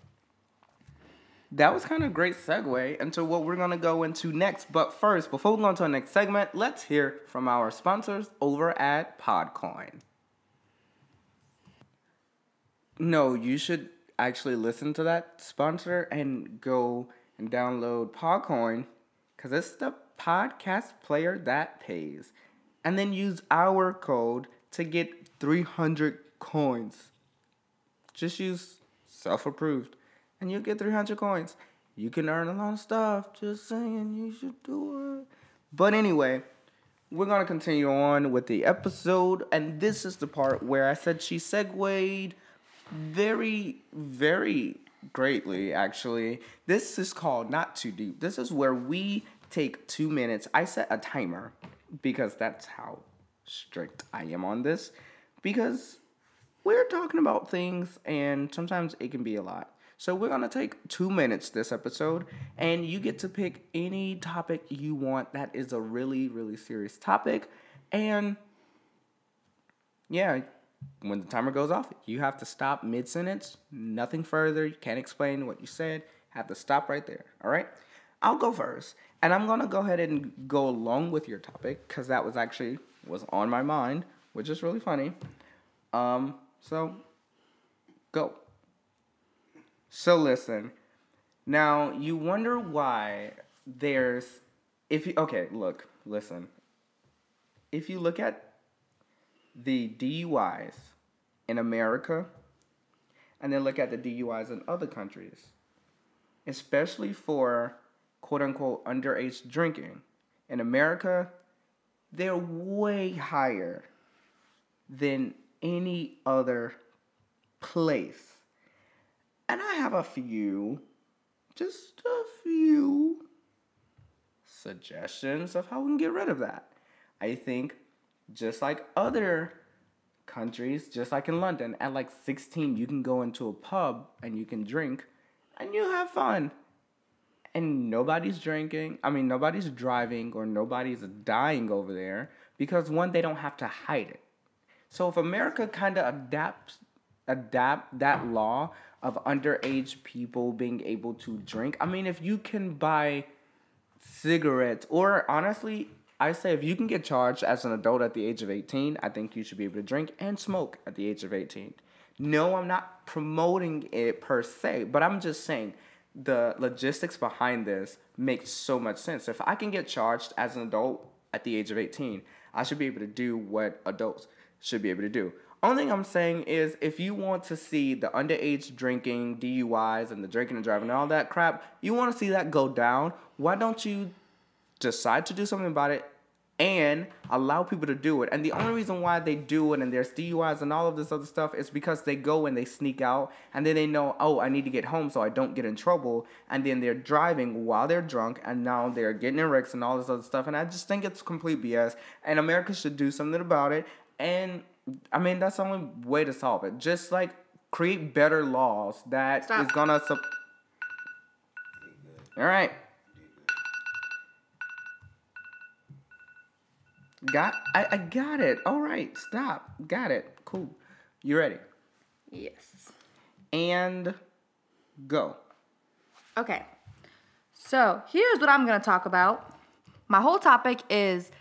Speaker 1: That was kind of a great segue into what we're going to go into next. But first, before we go into our next segment, let's hear from our sponsors over at Podcoin. No, you should actually listen to that sponsor and go and download Podcoin, because it's the podcast player that pays. And then use our code to get three hundred coins. Just use self-approved. And you'll get three hundred coins. You can earn a lot of stuff. Just saying, you should do it. But anyway, we're going to continue on with the episode. And this is the part where I said she segued very, very greatly, actually. This is called Not Too Deep. This is where we take two minutes. I set a timer because that's how strict I am on this. Because we're talking about things and sometimes it can be a lot. So we're going to take two minutes this episode, and you get to pick any topic you want that is a really, really serious topic. And yeah, when the timer goes off, you have to stop mid-sentence, nothing further. You can't explain what you said. Have to stop right there, all right? I'll go first, and I'm going to go ahead and go along with your topic because that was actually was on my mind, which is really funny. Um, so go. So listen, now you wonder why there's, if you, okay, look, listen. If you look at the D U Is in America and then look at the D U Is in other countries, especially for quote unquote underage drinking, in America, they're way higher than any other place. And I have a few, just a few suggestions of how we can get rid of that. I think just like other countries, just like in London, at like sixteen, you can go into a pub and you can drink. and you have fun. And nobody's drinking. I mean, nobody's driving or nobody's dying over there because, one, they don't have to hide it. So if America kind of adapts adapt that law of underage people being able to drink, I mean, if you can buy cigarettes, or honestly, I say if you can get charged as an adult at the age of eighteen, I think you should be able to drink and smoke at the age of eighteen. No, I'm not promoting it per se, but I'm just saying the logistics behind this makes so much sense. If I can get charged as an adult at the age of eighteen, I should be able to do what adults should be able to do. Only thing I'm saying is if you want to see the underage drinking, D U Is, and the drinking and driving and all that crap, you want to see that go down, why don't you decide to do something about it and allow people to do it? And the only reason why they do it and there's D U Is and all of this other stuff is because they go and they sneak out and then they know, oh, I need to get home so I don't get in trouble. And then they're driving while they're drunk and now they're getting in wrecks and all this other stuff. And I just think it's complete B S. And America should do something about it. And I mean, that's the only way to solve it. Just like create better laws that
Speaker 2: Stop.
Speaker 1: is gonna. Su- all right. Got I, I got it. All right, stop. Got it. Cool. You ready?
Speaker 2: Yes.
Speaker 1: And go.
Speaker 2: Okay. So here's what I'm going to talk about. My whole topic is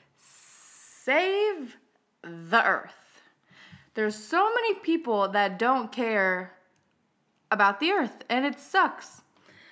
Speaker 2: save the earth. There's so many people that don't care about the earth, and it sucks.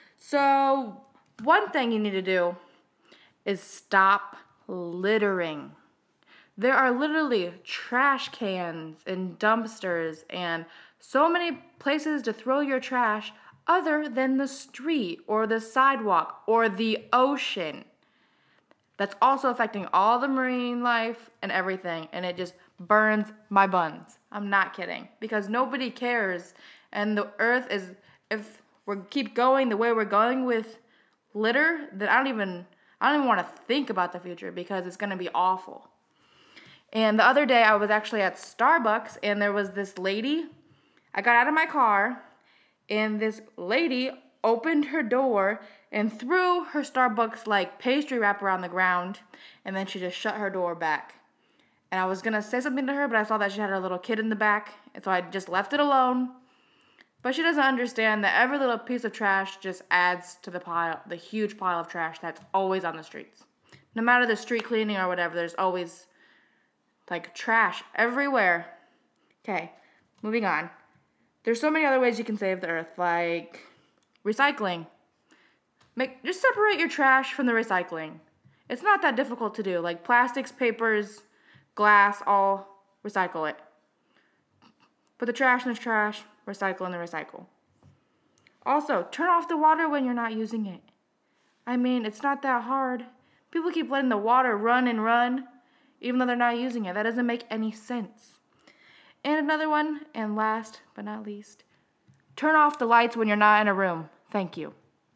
Speaker 2: So one thing you need to do is stop littering. There are literally trash cans and dumpsters and so many places to throw your trash other than the street or the sidewalk or the ocean. That's also affecting all the marine life and everything, and it just burns my buns. I'm not kidding, because nobody cares, and the earth is, if we keep going the way we're going with litter, then I don't even, I don't even want to think about the future because it's going to be awful. And the other day I was actually at Starbucks and there was this lady. I got out of my car and this lady opened her door and threw her Starbucks like pastry wrapper on the ground, and then she just shut her door back. And I was going to say something to her, but I saw that she had a little kid in the back, and so I just left it alone. But she doesn't understand that every little piece of trash just adds to the pile, the huge pile of trash that's always on the streets. No matter the street cleaning or whatever, there's always like trash everywhere. Okay, moving on. There's so many other ways you can save the earth, like recycling. Make just separate your trash from the recycling. It's not that difficult to do. Like plastics, papers, glass, all recycle it. Put the trash in the trash, recycle in the recycle. Also, turn off the water when you're not using it. I mean, it's not that hard. People keep letting the water run and run, even though they're not using it. That doesn't make any sense. And another one, and last but not least, turn off the lights when you're not in a room. Thank you.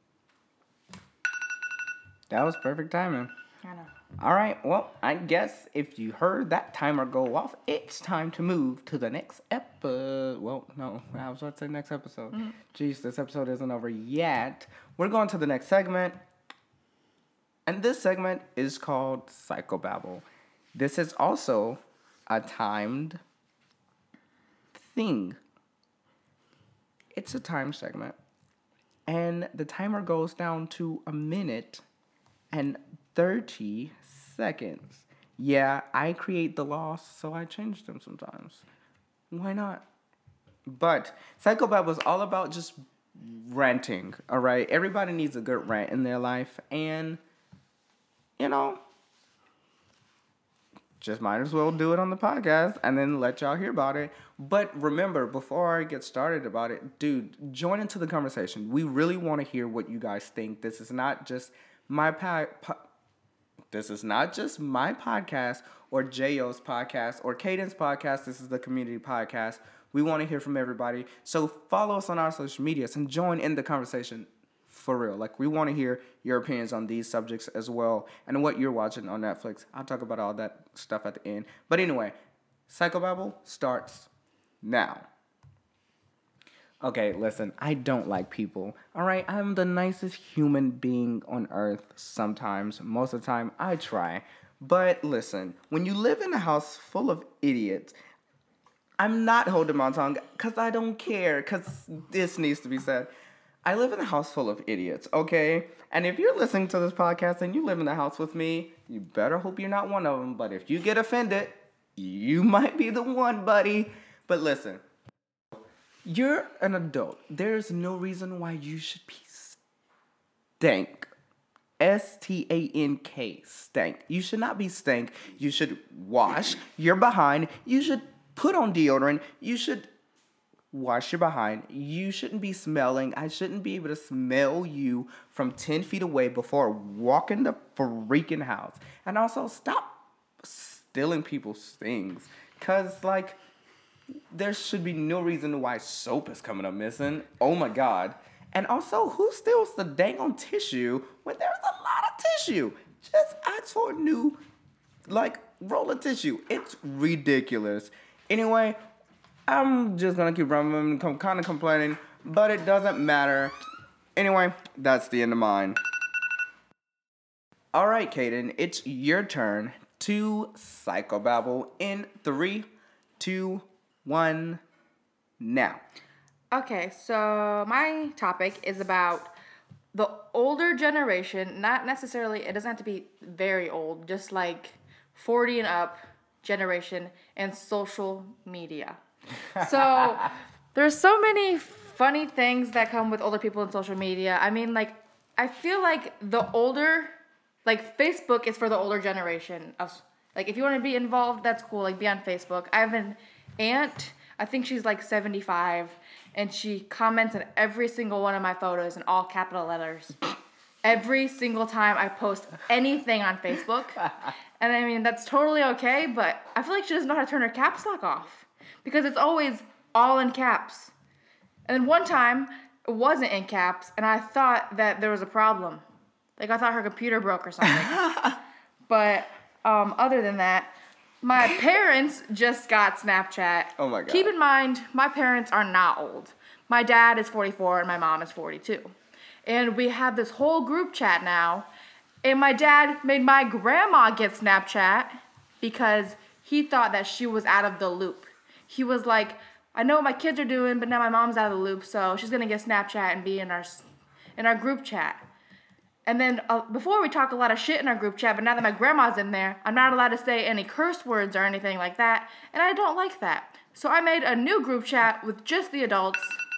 Speaker 1: That was perfect timing.
Speaker 2: I know.
Speaker 1: All right, well, I guess if you heard that timer go off, it's time to move to the next episode. Well, no, I was about to say next episode. Mm-hmm. Jeez, this episode isn't over yet. We're going to the next segment. And this segment is called Psychobabble. This is also a timed thing. It's a time segment. And the timer goes down to a minute and thirty seconds. Yeah, I create the laws, so I change them sometimes. Why not? But Psychobabble was all about just ranting, all right? Everybody needs a good rant in their life, and, you know, just might as well do it on the podcast and then let y'all hear about it. But remember, before I get started about it, dude, join into the conversation. We really want to hear what you guys think. This is not just my po- po- This is not just my podcast or J O's podcast or Caden's podcast. This is the community podcast. We want to hear from everybody. So follow us on our social medias and join in the conversation for real. Like, we want to hear your opinions on these subjects as well and what you're watching on Netflix. I'll talk about all that stuff at the end. But anyway, Psychobabble starts now. Okay, listen, I don't like people. All right, I'm the nicest human being on earth sometimes. Most of the time, I try. But listen, when you live in a house full of idiots, I'm not holding my tongue because I don't care, because this needs to be said. I live in a house full of idiots, okay? And if you're listening to this podcast and you live in the house with me, you better hope you're not one of them. But if you get offended, you might be the one, buddy. But listen, you're an adult. There's no reason why you should be stank. S T A N K, stank. You should not be stank. You should wash your behind. You should put on deodorant. You should wash your behind. You shouldn't be smelling. I shouldn't be able to smell you from ten feet away before walking the freaking house. And also, stop stealing people's things. Because, like, there should be no reason why soap is coming up missing. Oh, my God. And also, who steals the dang on tissue when there's a lot of tissue? Just ask for a new, like, roll of tissue. It's ridiculous. Anyway, I'm just gonna keep rumbling, kind of complaining, but it doesn't matter. Anyway, that's the end of mine. All right, Kaden, it's your turn to psychobabble in three, two, one, now.
Speaker 2: Okay, so my topic is about the older generation, not necessarily, it doesn't have to be very old, just like forty and up generation and social media. So there's so many funny things that come with older people in social media. I mean, like, I feel like the older, like, Facebook is for the older generation. Of, like, if you want to be involved, that's cool. Like, be on Facebook. I have an aunt, I think she's like seventy-five, and she comments on every single one of my photos in all capital letters. Every single time I post anything on Facebook. And I mean, that's totally okay, but I feel like she doesn't know how to turn her caps lock off. Because it's always all in caps. And then one time, it wasn't in caps, and I thought that there was a problem. Like, I thought her computer broke or something. But um, other than that, my parents just got Snapchat.
Speaker 1: Oh my God.
Speaker 2: Keep in mind, my parents are not old. My dad is forty-four and my mom is forty-two. And we have this whole group chat now. And my dad made my grandma get Snapchat because he thought that she was out of the loop. He was like, I know what my kids are doing, but now my mom's out of the loop, so she's gonna get Snapchat and be in our in our group chat. And then uh, before we talk a lot of shit in our group chat, but now that my grandma's in there, I'm not allowed to say any curse words or anything like that, and I don't like that. So I made a new group chat with just the adults.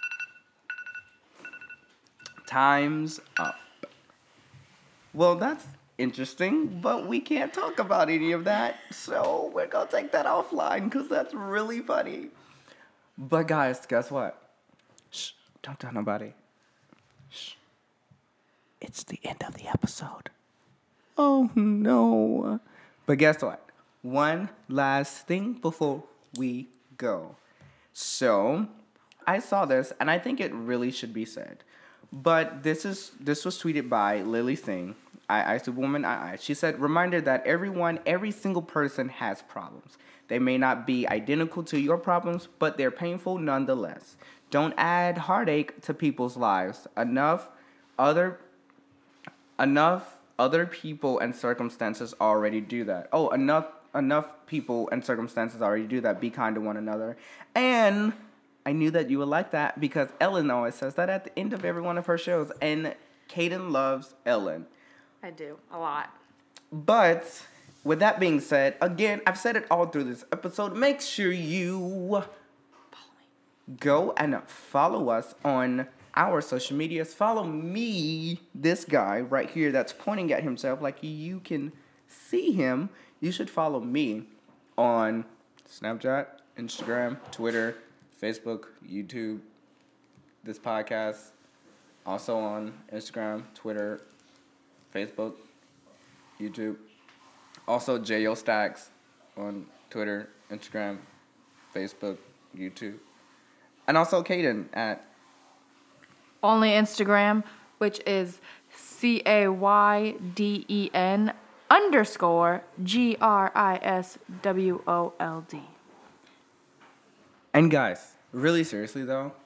Speaker 1: Time's up. Well, that's interesting, but we can't talk about any of that, so we're gonna take that offline because that's really funny. But guys, guess what? Shh, don't tell nobody. Shh. It's the end of the episode. Oh no. But guess what? One last thing before we go. So, I saw this and I think it really should be said. But this is this was tweeted by Lily Singh. I, I Superwoman I, I. She said, reminder that everyone, every single person has problems. They may not be identical to your problems, but they're painful nonetheless. Don't add heartache to people's lives. Enough other enough other people and circumstances already do that. Oh, enough enough people and circumstances already do that. Be kind to one another. And I knew that you would like that because Ellen always says that at the end of every one of her shows. And Kaden loves Ellen.
Speaker 2: I do, a lot.
Speaker 1: But with that being said, again, I've said it all through this episode. Make sure you go and follow us on our social medias. Follow me, this guy right here that's pointing at himself like you can see him. You should follow me on Snapchat, Instagram, Twitter, Facebook, YouTube, this podcast. Also on Instagram, Twitter, Facebook, YouTube. Also J O Stacks on Twitter, Instagram, Facebook, YouTube. And also Kaden at
Speaker 2: Only Instagram, which is C A Y D E N underscore G R I S W O L D.
Speaker 1: And guys, really seriously though,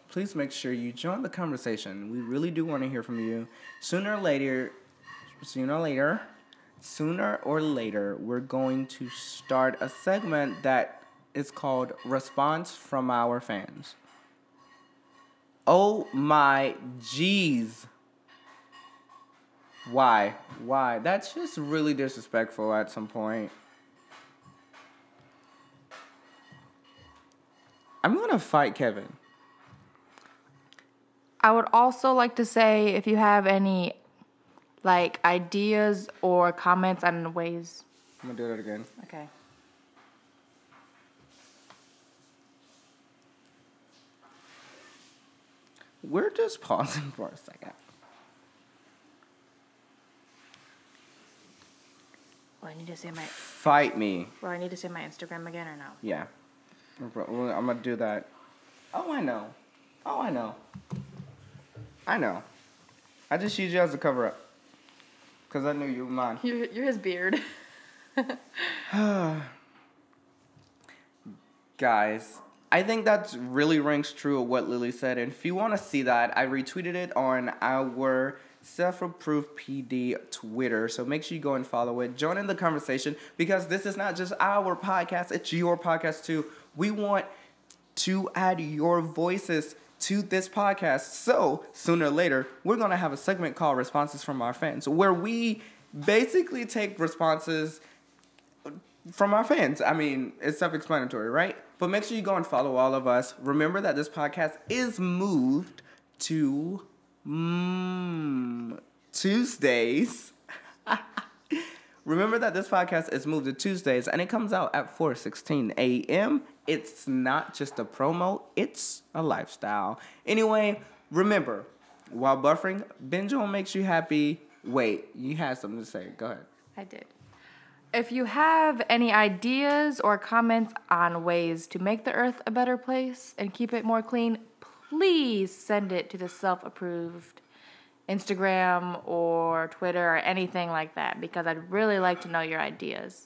Speaker 1: please make sure you join the conversation. We really do want to hear from you. Sooner or later, sooner or later, sooner or later, we're going to start a segment that is called Response from Our Fans. Oh my jeez. Why? Why? That's just really disrespectful at some point. I'm going to fight Kevin.
Speaker 2: I would also like to say if you have any like ideas or comments on ways.
Speaker 1: I'm going to do that again.
Speaker 2: Okay.
Speaker 1: We're just pausing for a second.
Speaker 2: Well, I need to say my
Speaker 1: Fight me.
Speaker 2: well, I need to say my Instagram again or no?
Speaker 1: Yeah. I'm going to do that. Oh, I know. Oh, I know. I know. I just used you as a cover up. Because I knew you were mine.
Speaker 2: You're, you're his beard.
Speaker 1: Guys, I think that really rings true of what Lily said. And if you want to see that, I retweeted it on our Self-Approved P D Twitter. So make sure you go and follow it. Join in the conversation because this is not just our podcast. It's your podcast too. We want to add your voices to this podcast. So sooner or later, we're going to have a segment called Responses from Our Fans where we basically take responses from our fans. I mean, it's self-explanatory, right? But make sure you go and follow all of us. Remember that this podcast is moved to mm, Tuesdays. Remember that this podcast is moved to Tuesdays, and it comes out at four sixteen a.m. It's not just a promo, it's a lifestyle. Anyway, remember, while buffering, binge on makes you happy. Wait, you had something to say. Go ahead.
Speaker 2: I did. If you have any ideas or comments on ways to make the earth a better place and keep it more clean, please send it to the self-approved Instagram or Twitter or anything like that because I'd really like to know your ideas.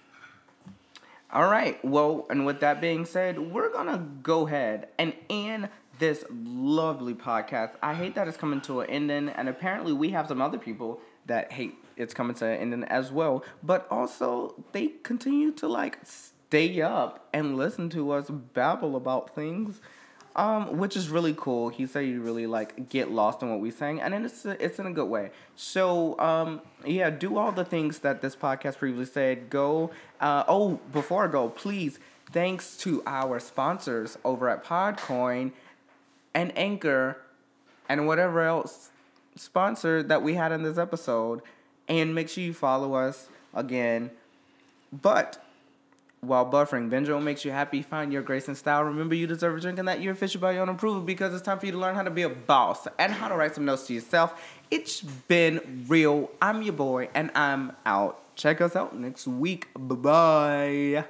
Speaker 1: All right. Well, and with that being said, we're going to go ahead and end this lovely podcast. I hate that it's coming to an ending, and apparently we have some other people that hate it's coming to an ending as well. But also, they continue to, like, stay up and listen to us babble about things, um, which is really cool. He said you really, like, get lost in what we saying, and it's, it's in a good way. So, um, yeah, do all the things that this podcast previously said. Go, uh, oh, before I go, please, thanks to our sponsors over at Podcoin and Anchor and whatever else sponsor that we had in this episode. And make sure you follow us again. But while buffering, Benjo makes you happy, find your grace and style. Remember, you deserve a drink and that you're official by your own approval because it's time for you to learn how to be a boss and how to write some notes to yourself. It's been real. I'm your boy, and I'm out. Check us out next week. Bye-bye.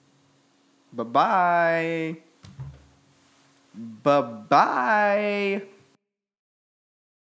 Speaker 1: Bye-bye. Bye-bye.